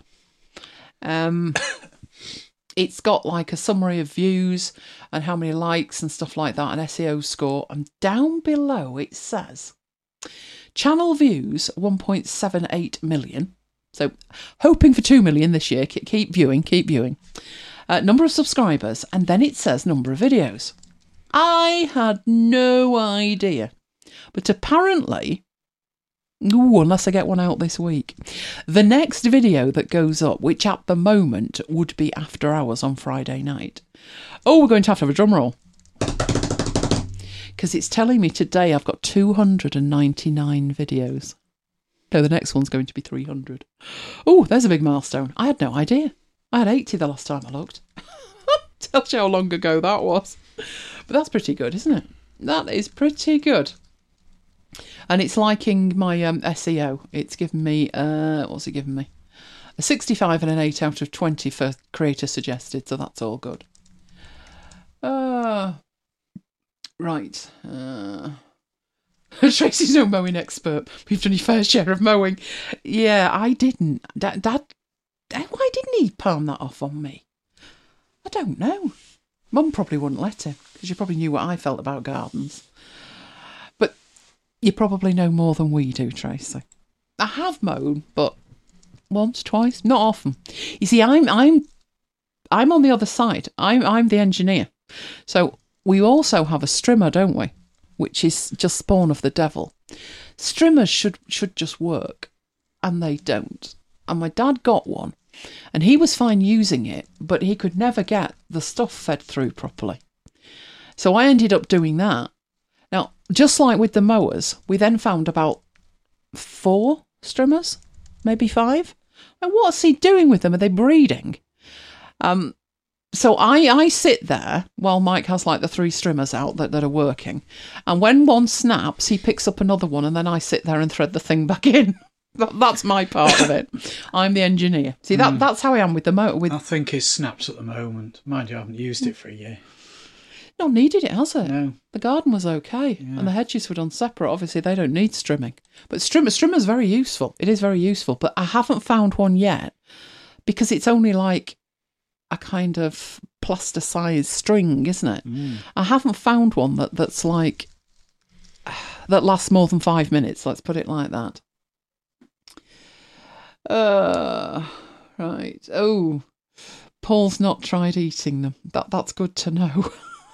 um, it's got like a summary of views and how many likes and stuff like that, an S E O score. And down below it says... channel views one point seven eight million. So hoping for two million this year. Keep viewing, keep viewing. Uh, number of subscribers, and then it says number of videos. I had no idea. But apparently, ooh, unless I get one out this week, the next video that goes up, which at the moment would be after hours on Friday night. Oh, we're going to have to have a drum roll. Because it's telling me today I've got two hundred ninety-nine videos. No, the next one's going to be three hundred. Oh, there's a big milestone. I had no idea. I had eighty the last time I looked. Tells you how long ago that was. But that's pretty good, isn't it? That is pretty good. And it's liking my um, S E O. It's given me, uh, what's it given me? A sixty-five and an eight out of twenty for creator suggested, so that's all good. Uh... Right. Uh, Tracy's no mowing expert. We've done your fair share of mowing. Yeah, I didn't. Dad, Dad, Dad, why didn't he palm that off on me? I don't know. Mum probably wouldn't let him, because you probably knew what I felt about gardens. But you probably know more than we do, Tracy. I have mown, but once, twice, not often. You see, I'm I'm I'm on the other side. I'm I'm the engineer. So we also have a strimmer, don't we? Which is just spawn of the devil. Strimmers should should just work, and they don't. And my dad got one, and he was fine using it, but he could never get the stuff fed through properly. So I ended up doing that. Now, just like with the mowers, we then found about four strimmers, maybe five. And what's he doing with them? Are they breeding? Um. So I, I sit there while Mike has like the three strimmers out that, that are working. And when one snaps, he picks up another one, and then I sit there and thread the thing back in. that, that's my part of it. I'm the engineer. See, that mm. that's how I am with the motor. With... I think it snaps at the moment. Mind you, I haven't used it for a year. Not needed it, has it? No. The garden was okay. Yeah. And the hedges were done separate. Obviously, they don't need strimming. But strimmer, strimmer's very useful. It is very useful. But I haven't found one yet because it's only like a kind of plaster-sized string, isn't it? Mm. I haven't found one that, that's like, that lasts more than five minutes, let's put it like that. Uh, right. Oh, Paul's not tried eating them. That That's good to know.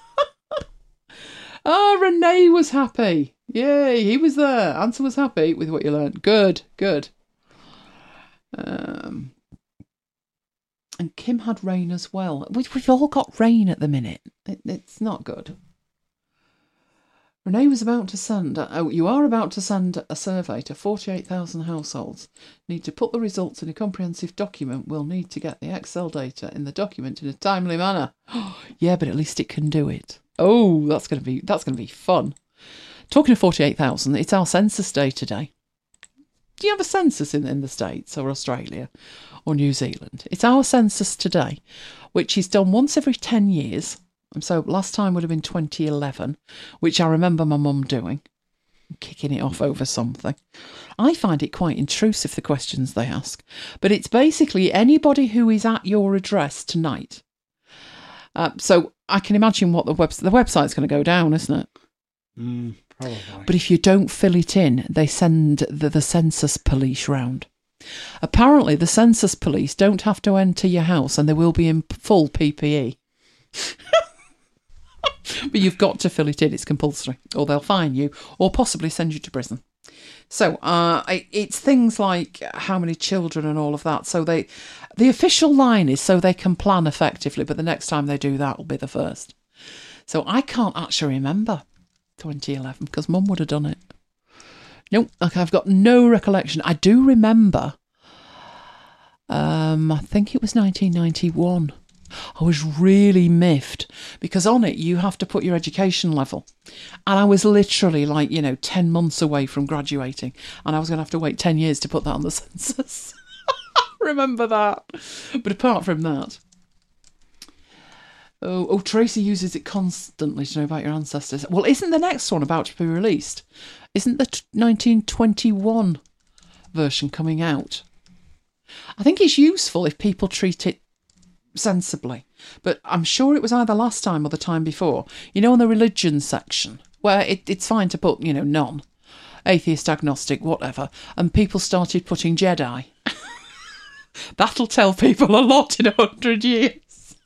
Oh, Renee was happy. Yay, he was there. Answer was happy with what you learned. Good, good. Um, and Kim had rain as well. We, we've all got rain at the minute. It, it's not good. Renee was about to send, oh, you are about to send a survey to forty-eight thousand households. Need to put the results in a comprehensive document. We'll need to get the Excel data in the document in a timely manner. Yeah, but at least it can do it. Oh, that's going to be, that's going to be fun. Talking of forty-eight thousand, it's our census day today. Do you have a census in, in the States or Australia or New Zealand? It's our census today, which is done once every ten years. So last time would have been twenty eleven, which I remember my mum doing, kicking it off over something. I find it quite intrusive, the questions they ask. But it's basically anybody who is at your address tonight. Uh, so I can imagine what the website, the website's going to go down, isn't it? Mm, probably. But if you don't fill it in, they send the, the census police round. Apparently, the census police don't have to enter your house and they will be in full P P E. But you've got to fill it in. It's compulsory, or they'll fine you, or possibly send you to prison. So uh, it's things like how many children and all of that. So they, the official line is so they can plan effectively, but the next time they do that will be the first. So I can't actually remember twenty eleven because Mum would have done it. Nope, okay, I've got no recollection. I do remember, um, I think it was nineteen ninety-one. I was really miffed because on it you have to put your education level, and I was literally like, you know, ten months away from graduating, and I was going to have to wait ten years to put that on the census. Remember that. But apart from that, oh, oh, Tracy uses it constantly to know about your ancestors. Well, isn't the next one about to be released? Isn't the nineteen twenty-one version coming out? I think it's useful if people treat it sensibly, but I'm sure it was either last time or the time before, you know, on the religion section where it, it's fine to put, you know, none, atheist, agnostic, whatever, and people started putting Jedi. That'll tell people a lot in a hundred years.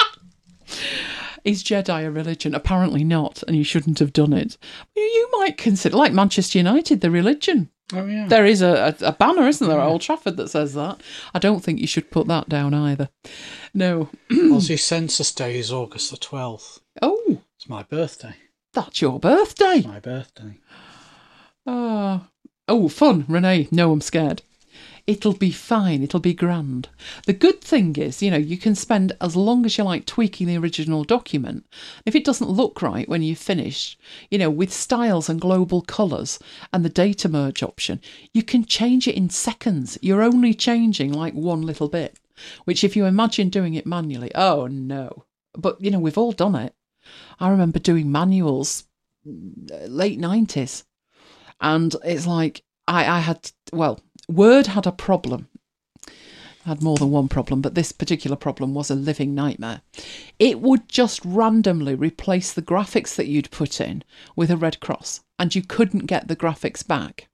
Is Jedi a religion? Apparently not, and you shouldn't have done it. You might consider, like Manchester United, the religion. Oh, yeah. There is a, a, a banner, isn't there, at Old Trafford that says that. I don't think you should put that down either. No. Aussie Census Day is August the twelfth. Oh. It's my birthday. That's your birthday. It's my birthday. Oh. Oh, fun, Renee. No, I'm scared. It'll be fine. It'll be grand. The good thing is, you know, you can spend as long as you like tweaking the original document. If it doesn't look right when you've finished, you know, with styles and global colours and the data merge option, you can change it in seconds. You're only changing like one little bit, which if you imagine doing it manually, oh no. But, you know, we've all done it. I remember doing manuals late nineties. And it's like, I, I had, well... Word had a problem. Had more than one problem, but this particular problem was a living nightmare. It would just randomly replace the graphics that you'd put in with a red cross, and you couldn't get the graphics back.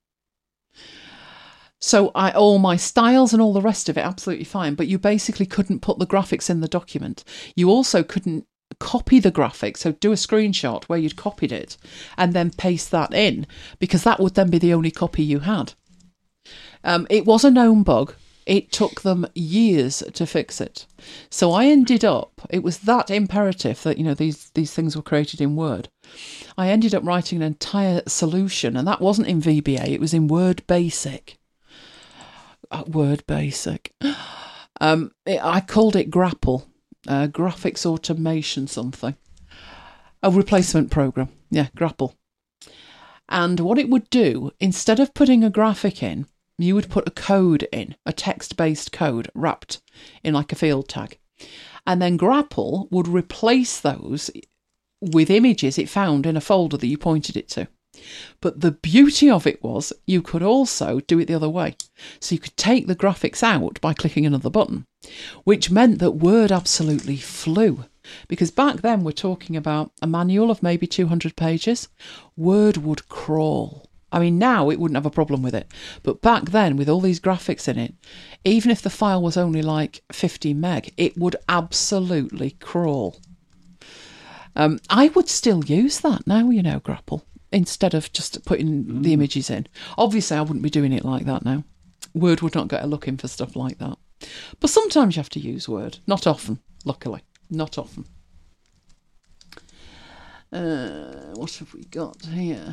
So I, all my styles and all the rest of it, absolutely fine, but you basically couldn't put the graphics in the document. You also couldn't copy the graphics, so do a screenshot where you'd copied it and then paste that in, because that would then be the only copy you had. Um, it was a known bug. It took them years to fix it. So I ended up, it was that imperative that, you know, these, these things were created in Word. I ended up writing an entire solution, and that wasn't in V B A, it was in Word Basic. Uh, Word Basic. Um, it, I called it Grapple, uh, Graphics Automation something. A replacement program. Yeah, Grapple. And what it would do, instead of putting a graphic in, you would put a code in, a text-based code wrapped in like a field tag. And then Grapple would replace those with images it found in a folder that you pointed it to. But the beauty of it was you could also do it the other way. So you could take the graphics out by clicking another button, which meant that Word absolutely flew. Because back then we're talking about a manual of maybe two hundred pages. Word would crawl. I mean, now it wouldn't have a problem with it. But back then, with all these graphics in it, even if the file was only like fifty meg, it would absolutely crawl. Um, I would still use that now, you know, Grapple, instead of just putting mm. the images in. Obviously, I wouldn't be doing it like that now. Word would not get a look in for stuff like that. But sometimes you have to use Word. Not often, luckily. Not often. Uh, what have we got here?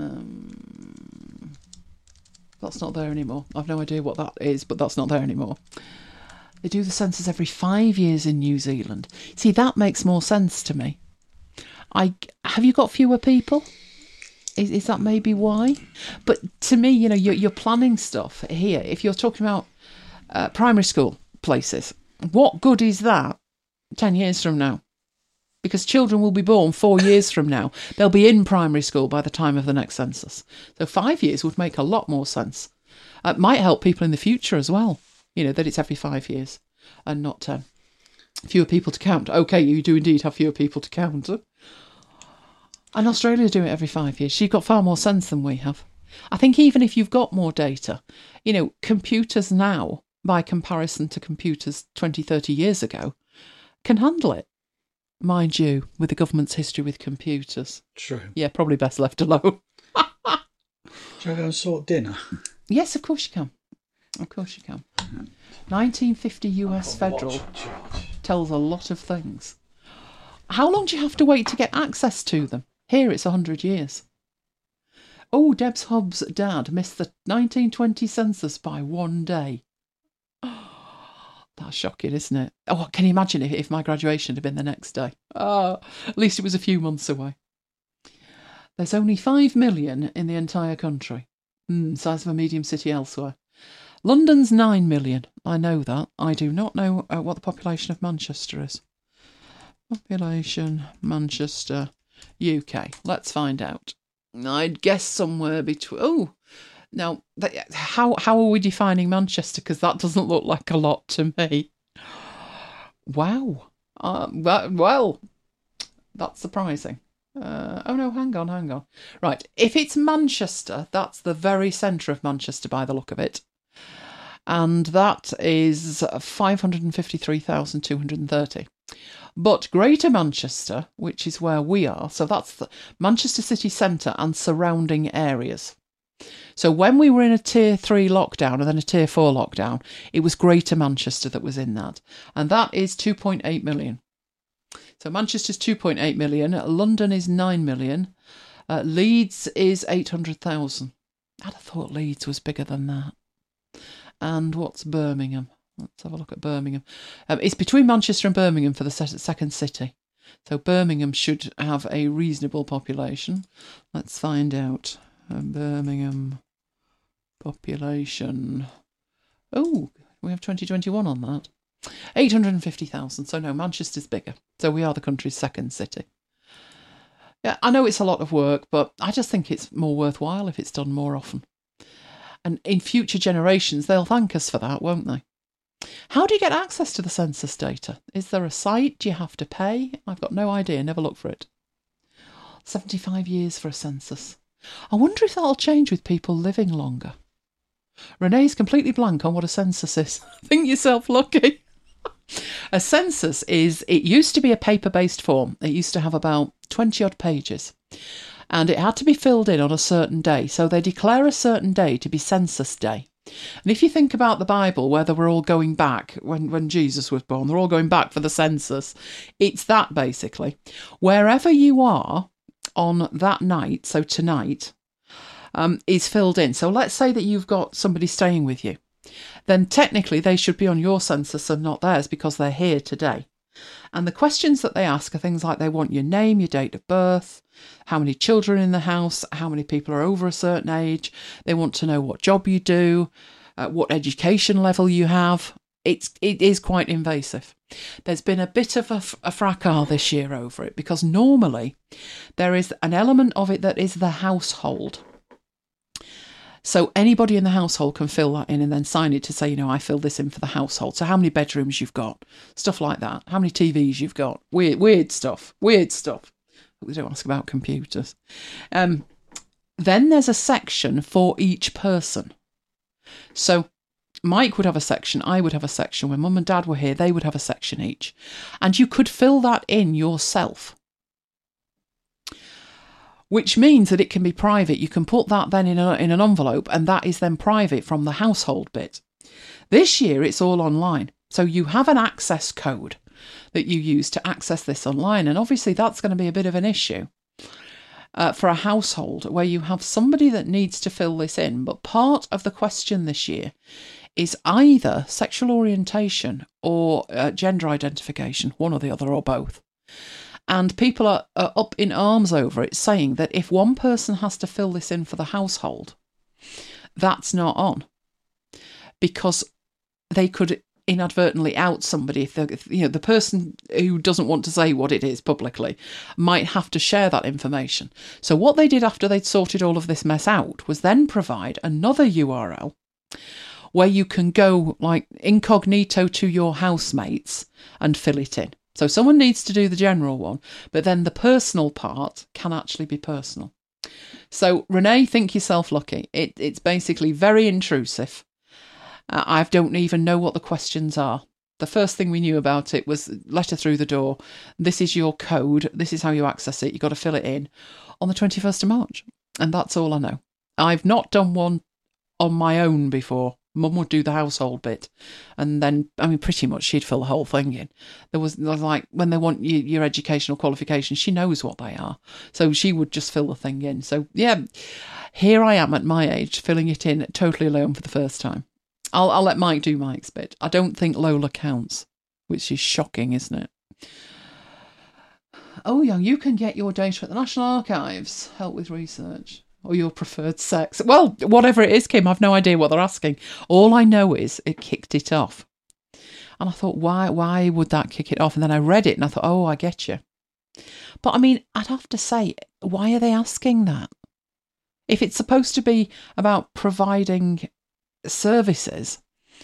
Um, that's not there anymore. I've no idea what that is, but that's not there anymore. They do the census every five years in New Zealand. See, that makes more sense to me. I have you got fewer people? Is, is that maybe why? But to me, you know, you're, you're planning stuff here. If you're talking about uh, primary school places, what good is that ten years from now? Because children will be born four years from now. They'll be in primary school by the time of the next census. So five years would make a lot more sense. It might help people in the future as well, you know, that it's every five years and not ten. Fewer people to count. Okay, you do indeed have fewer people to count. And Australia do it every five years. You've got far more sense than we have. I think even if you've got more data, you know, computers now, by comparison to computers twenty, thirty years ago, can handle it. Mind you, with the government's history with computers. True. Yeah, probably best left alone. Shall I go and sort dinner? Yes, of course you can. Of course you can. nineteen fifty U S federal tells a lot of things. How long do you have to wait to get access to them? Here it's one hundred years. Oh, Deb's Hobbs' dad missed the nineteen twenty census by one day. That's shocking, isn't it? Oh, can you imagine if, if my graduation had been the next day? Oh, at least it was a few months away. There's only five million in the entire country. Mm, size of a medium city elsewhere. London's nine million. I know that. I do not know uh, what the population of Manchester is. Population, Manchester, U K. Let's find out. I'd guess somewhere between... Oh, now, how how are we defining Manchester? Because that doesn't look like a lot to me. Wow. Uh, well, that's surprising. Uh, oh, no, hang on, hang on. Right, if it's Manchester, that's the very centre of Manchester by the look of it. And that is five hundred fifty-three thousand two hundred thirty. But Greater Manchester, which is where we are, so that's the Manchester city centre and surrounding areas. So when we were in a tier three lockdown and then a tier four lockdown, it was Greater Manchester that was in that. And that is two point eight million. So Manchester's two point eight million, London is nine million, uh, Leeds is eight hundred thousand. I'd have thought Leeds was bigger than that. And what's Birmingham? Let's have a look at Birmingham. Um, it's between Manchester and Birmingham for the second city. So Birmingham should have a reasonable population. Let's find out. Uh, Birmingham population. Oh, we have twenty twenty-one on that. eight hundred fifty thousand. So no, Manchester's bigger. So we are the country's second city. Yeah, I know it's a lot of work, but I just think it's more worthwhile if it's done more often. And in future generations, they'll thank us for that, won't they? How do you get access to the census data? Is there a site? Do you have to pay? I've got no idea. Never looked for it. seventy-five years for a census. I wonder if that'll change with people living longer. Renee's completely blank on what a census is. Think yourself lucky. A census is, it used to be a paper-based form. It used to have about twenty odd pages. And it had to be filled in on a certain day. So they declare a certain day to be census day. And if you think about the Bible, where they were all going back when, when Jesus was born, they're all going back for the census. It's that, basically. Wherever you are on that night, so tonight, um, is filled in. So let's say that you've got somebody staying with you. Then technically they should be on your census and not theirs because they're here today. And the questions that they ask are things like they want your name, your date of birth, how many children in the house, how many people are over a certain age. They want to know what job you do, uh, what education level you have. It's, it is quite invasive. There's been a bit of a, a fracas this year over it because normally there is an element of it that is the household. So anybody in the household can fill that in and then sign it to say, you know, I filled this in for the household. So how many bedrooms you've got, stuff like that. How many T Vs you've got, weird, weird stuff, weird stuff. We don't ask about computers. Um, then there's a section for each person. So Mike would have a section, I would have a section. When Mum and Dad were here, they would have a section each. And you could fill that in yourself. Which means that it can be private. You can put that then in, a, in an envelope, and that is then private from the household bit. This year, it's all online. So you have an access code that you use to access this online. And obviously, that's going to be a bit of an issue uh, for a household where you have somebody that needs to fill this in. But part of the question this year is either sexual orientation or uh, gender identification, one or the other or both. And people are, are up in arms over it, saying that if one person has to fill this in for the household, that's not on. Because they could inadvertently out somebody. If, if you know, the person who doesn't want to say what it is publicly might have to share that information. So what they did after they'd sorted all of this mess out was then provide another U R L where you can go like incognito to your housemates and fill it in. So someone needs to do the general one, but then the personal part can actually be personal. So Renee, think yourself lucky. It, it's basically very intrusive. Uh, I don't even know what the questions are. The first thing we knew about it was letter through the door. This is your code. This is how you access it. You've got to fill it in on the twenty-first of March. And that's all I know. I've not done one on my own before. Mum would do the household bit, and then, I mean, pretty much she'd fill the whole thing in. There was, there was like, when they want you, your educational qualifications, she knows what they are. So she would just fill the thing in. So, yeah, here I am at my age, filling it in totally alone for the first time. I'll, I'll let Mike do Mike's bit. I don't think Lola counts, which is shocking, isn't it? Oh, yeah, you can get your data at the National Archives. Help with research. Or your preferred sex. Well, whatever it is, Kim, I've no idea what they're asking. All I know is it kicked it off. And I thought, why why would that kick it off? And then I read it and I thought, oh, I get you. But I mean, I'd have to say, why are they asking that? If it's supposed to be about providing services,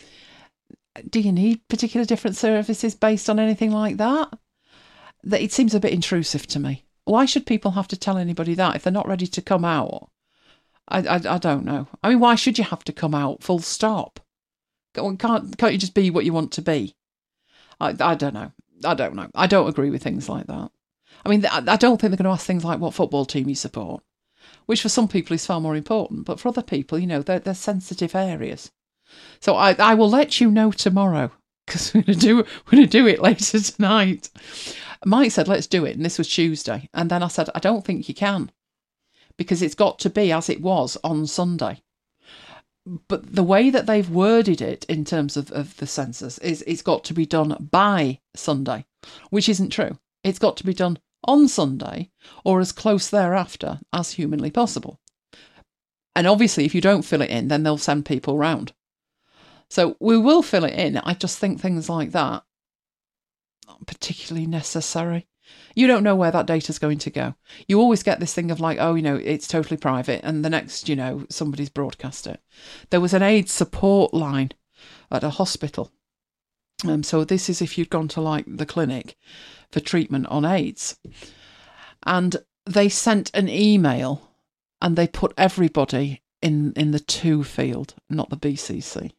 do you need particular different services based on anything like that? That it seems a bit intrusive to me. Why should people have to tell anybody that if they're not ready to come out? I, I, I don't know. I mean, why should you have to come out? Full stop. Can't can't you just be what you want to be? I, I don't know. I don't know. I don't agree with things like that. I mean, I, I don't think they're going to ask things like what football team you support, which for some people is far more important. But for other people, you know, they're, they're sensitive areas. So I, I will let you know tomorrow because we're going to do we're going to do it later tonight. Mike said, let's do it. And this was Tuesday. And then I said, I don't think you can because it's got to be as it was on Sunday. But the way that they've worded it in terms of, of the census is it's got to be done by Sunday, which isn't true. It's got to be done on Sunday or as close thereafter as humanly possible. And obviously, if you don't fill it in, then they'll send people round. So we will fill it in. I just think things like that not particularly necessary. You don't know where that data's going to go. You always get this thing of like, oh, you know, it's totally private, and the next, you know, somebody's broadcast it. There was an AIDS support line at a hospital. Um, so this is if you'd gone to like the clinic for treatment on AIDS. And they sent an email and they put everybody in, in the two field, not the B C C.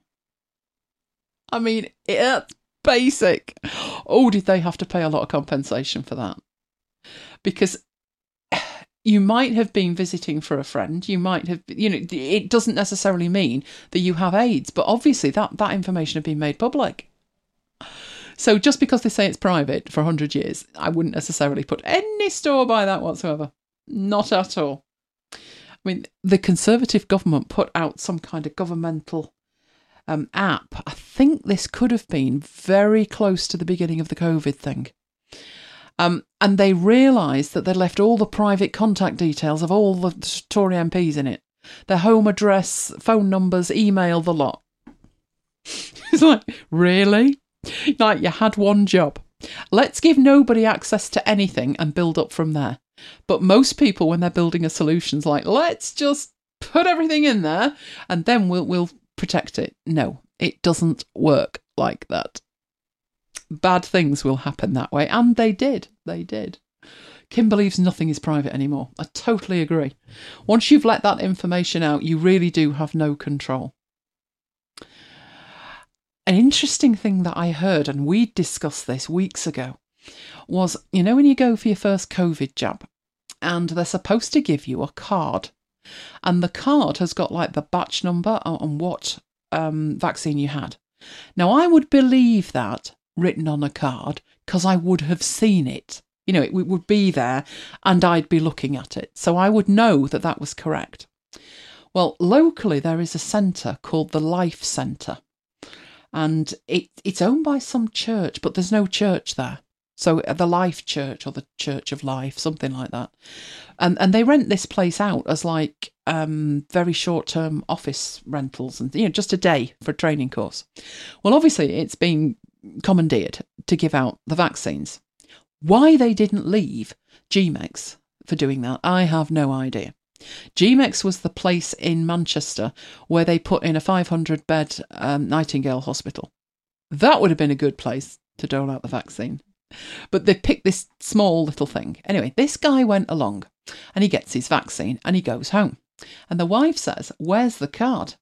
I mean, it's basic. Oh, did they have to pay a lot of compensation for that? Because you might have been visiting for a friend. You might have, you know, it doesn't necessarily mean that you have AIDS, but obviously that, that information had been made public. So just because they say it's private for one hundred years, I wouldn't necessarily put any store by that whatsoever. Not at all. I mean, the Conservative government put out some kind of governmental Um, app. I think this could have been very close to the beginning of the COVID thing. Um, and they realised that they left all the private contact details of all the Tory M Ps in it. Their home address, phone numbers, email, the lot. It's like, really? Like you had one job. Let's give nobody access to anything and build up from there. But most people, when they're building a solution, is like, let's just put everything in there and then we'll we'll protect it. No, it doesn't work like that. Bad things will happen that way, and they did. They did. Kim believes nothing is private anymore. I totally agree. Once you've let that information out, you really do have no control. An interesting thing that I heard, and we discussed this weeks ago, was, you know, when you go for your first COVID jab, and they're supposed to give you a card, and the card has got like the batch number on what um, vaccine you had. Now, I would believe that written on a card because I would have seen it. You know, it would be there and I'd be looking at it. So I would know that that was correct. Well, locally there is a centre called the Life Centre. And it, it's owned by some church, but there's no church there. So the Life Church or the Church of Life, something like that. And and they rent this place out as like um, very short-term office rentals and, you know, just a day for a training course. Well, obviously it's been commandeered to give out the vaccines. Why they didn't leave G M E X for doing that, I have no idea. G M E X was the place in Manchester where they put in a five hundred bed um, Nightingale hospital. That would have been a good place to dole out the vaccine. But they picked this small little thing. Anyway, this guy went along and he gets his vaccine and he goes home. And the wife says, "Where's the card?"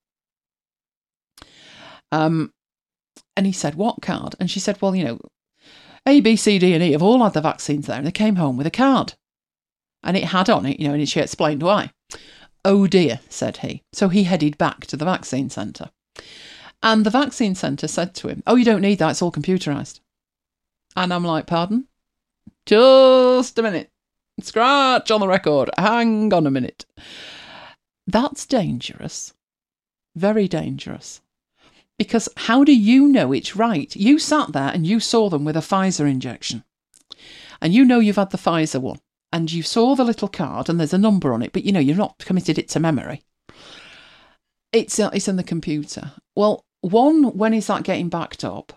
Um, and he said, "What card?" And she said, "Well, you know, A, B, C, D and E have all had the vaccines there and they came home with a card." And it had on it, you know, and she explained why. "Oh dear," said he. So he headed back to the vaccine centre. And the vaccine centre said to him, "Oh, you don't need that, it's all computerised." And I'm like, "Pardon? Just a minute. Scratch on the record. Hang on a minute." That's dangerous. Very dangerous. Because how do you know it's right? You sat there and you saw them with a Pfizer injection. And you know you've had the Pfizer one. And you saw the little card and there's a number on it, but you know, you've not committed it to memory. It's, uh, it's in the computer. Well, one, when is that getting backed up?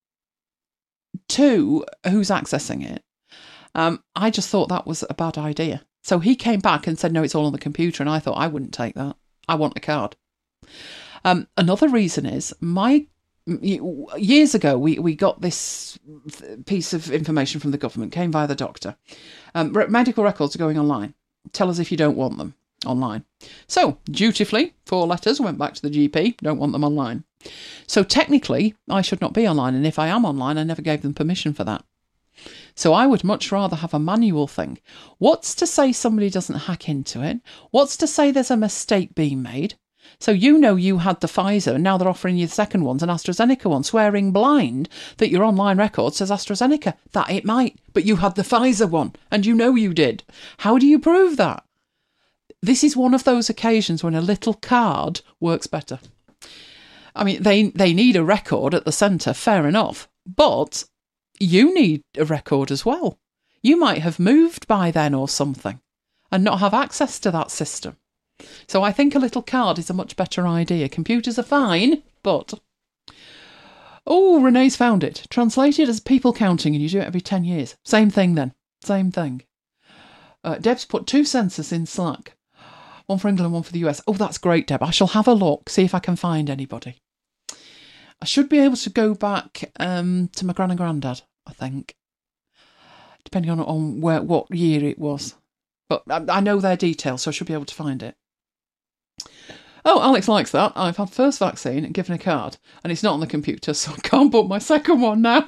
Two, who's accessing it? Um, I just thought that was a bad idea. So he came back and said, "No, it's all on the computer." And I thought, I wouldn't take that. I want a card. Um, another reason is my years ago, we, we got this piece of information from the government, came via the doctor. Um, medical records are going online. Tell us if you don't want them online. So, dutifully, four letters, went back to the G P, don't want them online. So, technically, I should not be online, and if I am online, I never gave them permission for that. So I would much rather have a manual thing. What's to say somebody doesn't hack into it? What's to say there's a mistake being made? So you know you had the Pfizer and now they're offering you the second ones, an AstraZeneca one, swearing blind that your online record says AstraZeneca. That it might, but you had the Pfizer one and you know you did. How do you prove that? This is one of those occasions when a little card works better. I mean, they, they need a record at the centre, fair enough, but you need a record as well. You might have moved by then or something and not have access to that system. So I think a little card is a much better idea. Computers are fine, but... Oh, Renee's found it. Translated as people counting, and you do it every ten years. Same thing then. Same thing. Uh, Deb's put two census in Slack. One for England, one for the U S. Oh, that's great, Deb. I shall have a look, see if I can find anybody. I should be able to go back um, to my gran and granddad, I think, depending on, on where what year it was. But I, I know their details, so I should be able to find it. Oh, Alex likes that. I've had first vaccine and given a card, and it's not on the computer, so I can't book my second one now.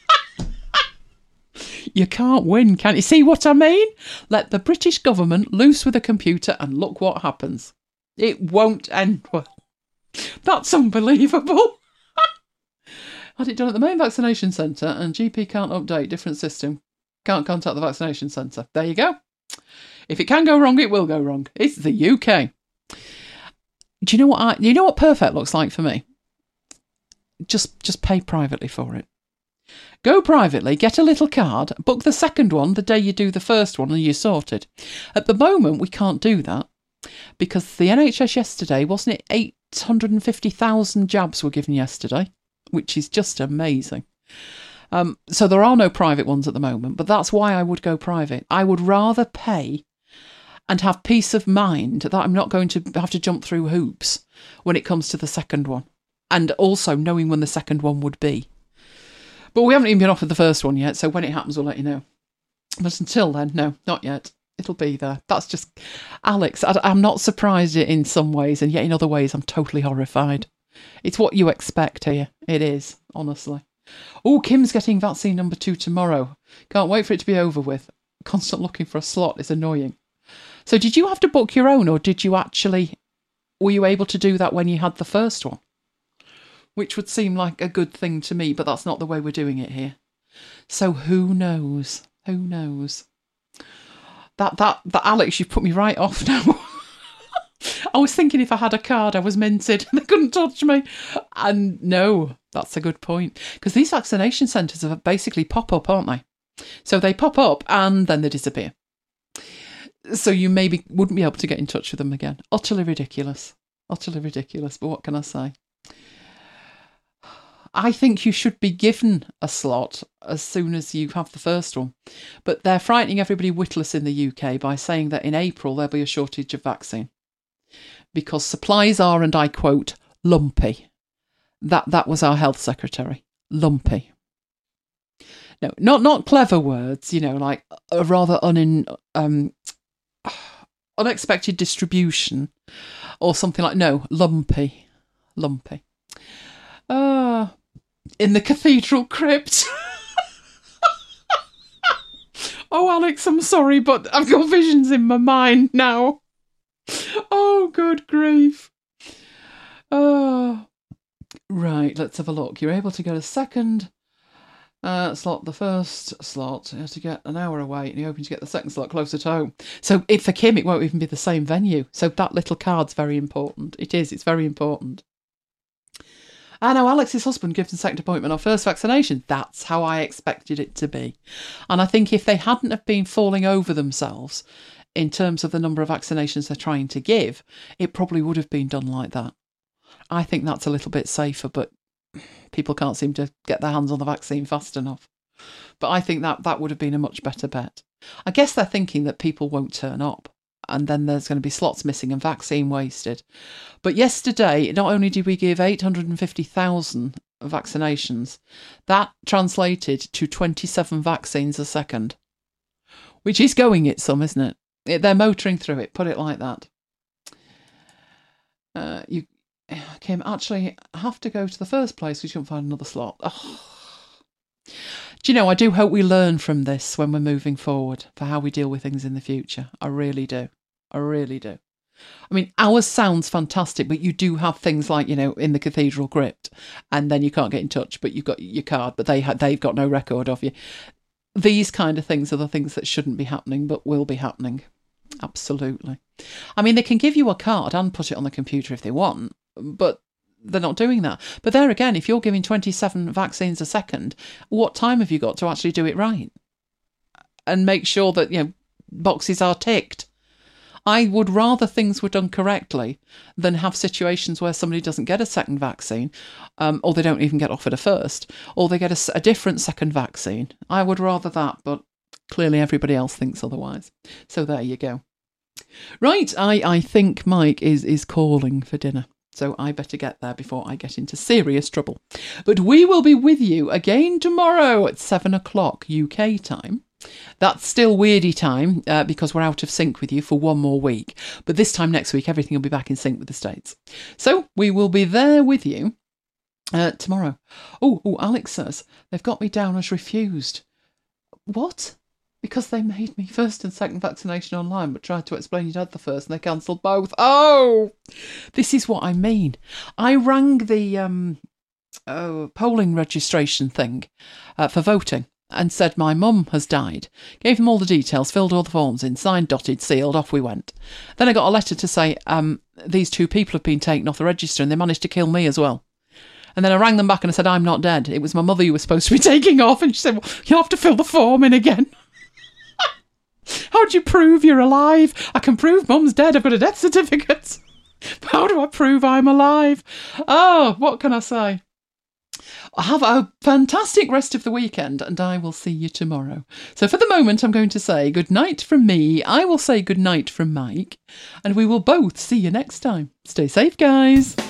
You can't win, can you? See what I mean? Let the British government loose with a computer and look what happens. It won't end well. That's unbelievable. Had it done at the main vaccination centre and G P can't update, different system. Can't contact the vaccination centre. There you go. If it can go wrong, it will go wrong. It's the U K. Do you know what I, you know what perfect looks like for me? Just, just pay privately for it. Go privately, get a little card, book the second one the day you do the first one and you're sorted. At the moment, we can't do that because the N H S yesterday, wasn't it eight hundred fifty thousand jabs were given yesterday? Which is just amazing. Um, so there are no private ones at the moment, but that's why I would go private. I would rather pay and have peace of mind that I'm not going to have to jump through hoops when it comes to the second one. And also knowing when the second one would be. But we haven't even been offered the first one yet, so when it happens, we'll let you know. But until then, no, not yet. It'll be there. That's just... Alex, I, I'm not surprised in some ways, and yet in other ways I'm totally horrified. It's what you expect here. It is, honestly. Oh, Kim's getting vaccine number two tomorrow. Can't wait for it to be over with. Constant looking for a slot is annoying. So did you have to book your own, or did you actually... Were you able to do that when you had the first one? Which would seem like a good thing to me, but that's not the way we're doing it here. So who knows? Who knows? That, that, that Alex, you've put me right off now. I was thinking if I had a card, I was minted. They couldn't touch me. And no, that's a good point. Because these vaccination centres are basically pop-up, aren't they? So they pop up and then they disappear. So you maybe wouldn't be able to get in touch with them again. Utterly ridiculous. Utterly ridiculous. But what can I say? I think you should be given a slot as soon as you have the first one. But they're frightening everybody witless in the U K by saying that in April there'll be a shortage of vaccine. Because supplies are, and I quote, lumpy. That that was our health secretary. Lumpy. No, not not clever words, you know, like a rather unin, um, unexpected distribution or something like, no, lumpy. Lumpy. Ah. Uh, in the cathedral crypt. Oh, Alex, I'm sorry, but I've got visions in my mind now. Oh, good grief. Oh. Right, let's have a look. You're able to get a second uh, slot. The first slot, you have to get an hour away, and you're hoping to get the second slot closer to home. So if for Kim, it won't even be the same venue. So that little card's very important. It is, it's very important. I know Alex's husband gives a second appointment on first vaccination. That's how I expected it to be. And I think if they hadn't have been falling over themselves in terms of the number of vaccinations they're trying to give, it probably would have been done like that. I think that's a little bit safer, but people can't seem to get their hands on the vaccine fast enough. But I think that that would have been a much better bet. I guess they're thinking that people won't turn up, and then there's going to be slots missing and vaccine wasted. But yesterday, not only did we give eight hundred fifty thousand vaccinations, that translated to twenty-seven vaccines a second, which is going it some, isn't it? it they're motoring through it, put it like that. Uh, you, Kim, actually have to go to the first place because you can't find another slot. Oh. Do you know, I do hope we learn from this when we're moving forward for how we deal with things in the future. I really do. I really do. I mean, ours sounds fantastic, but you do have things like, you know, in the cathedral crypt, and then you can't get in touch, but you've got your card, but they ha- they've got no record of you. These kind of things are the things that shouldn't be happening, but will be happening. Absolutely. I mean, they can give you a card and put it on the computer if they want, but they're not doing that. But there again, if you're giving twenty-seven vaccines a second, what time have you got to actually do it right? And make sure that, you know, boxes are ticked. I would rather things were done correctly than have situations where somebody doesn't get a second vaccine, um, or they don't even get offered a first, or they get a, a different second vaccine. I would rather that, but clearly everybody else thinks otherwise. So there you go. Right, I, I think Mike is, is calling for dinner. So I better get there before I get into serious trouble. But we will be with you again tomorrow at seven o'clock U K time. That's still weirdy time uh, because we're out of sync with you for one more week. But this time next week, everything will be back in sync with the States. So we will be there with you uh, tomorrow. Oh, oh, Alex says they've got me down as refused. What? Because they made me first and second vaccination online, but tried to explain you'd had the first and they cancelled both. Oh, this is what I mean. I rang the um, oh, polling registration thing uh, for voting and said my mum has died. Gave them all the details, filled all the forms in, signed, dotted, sealed, off we went. Then I got a letter to say um, these two people have been taken off the register and they managed to kill me as well. And then I rang them back and I said, I'm not dead. It was my mother you were supposed to be taking off. And she said, well, you'll have to fill the form in again. How do you prove you're alive? I can prove mum's dead. I've got a death certificate. How do I prove I'm alive? Oh, what can I say? Have a fantastic rest of the weekend, and I will see you tomorrow. So for the moment, I'm going to say good night from me. I will say good night from Mike, and we will both see you next time. Stay safe, guys.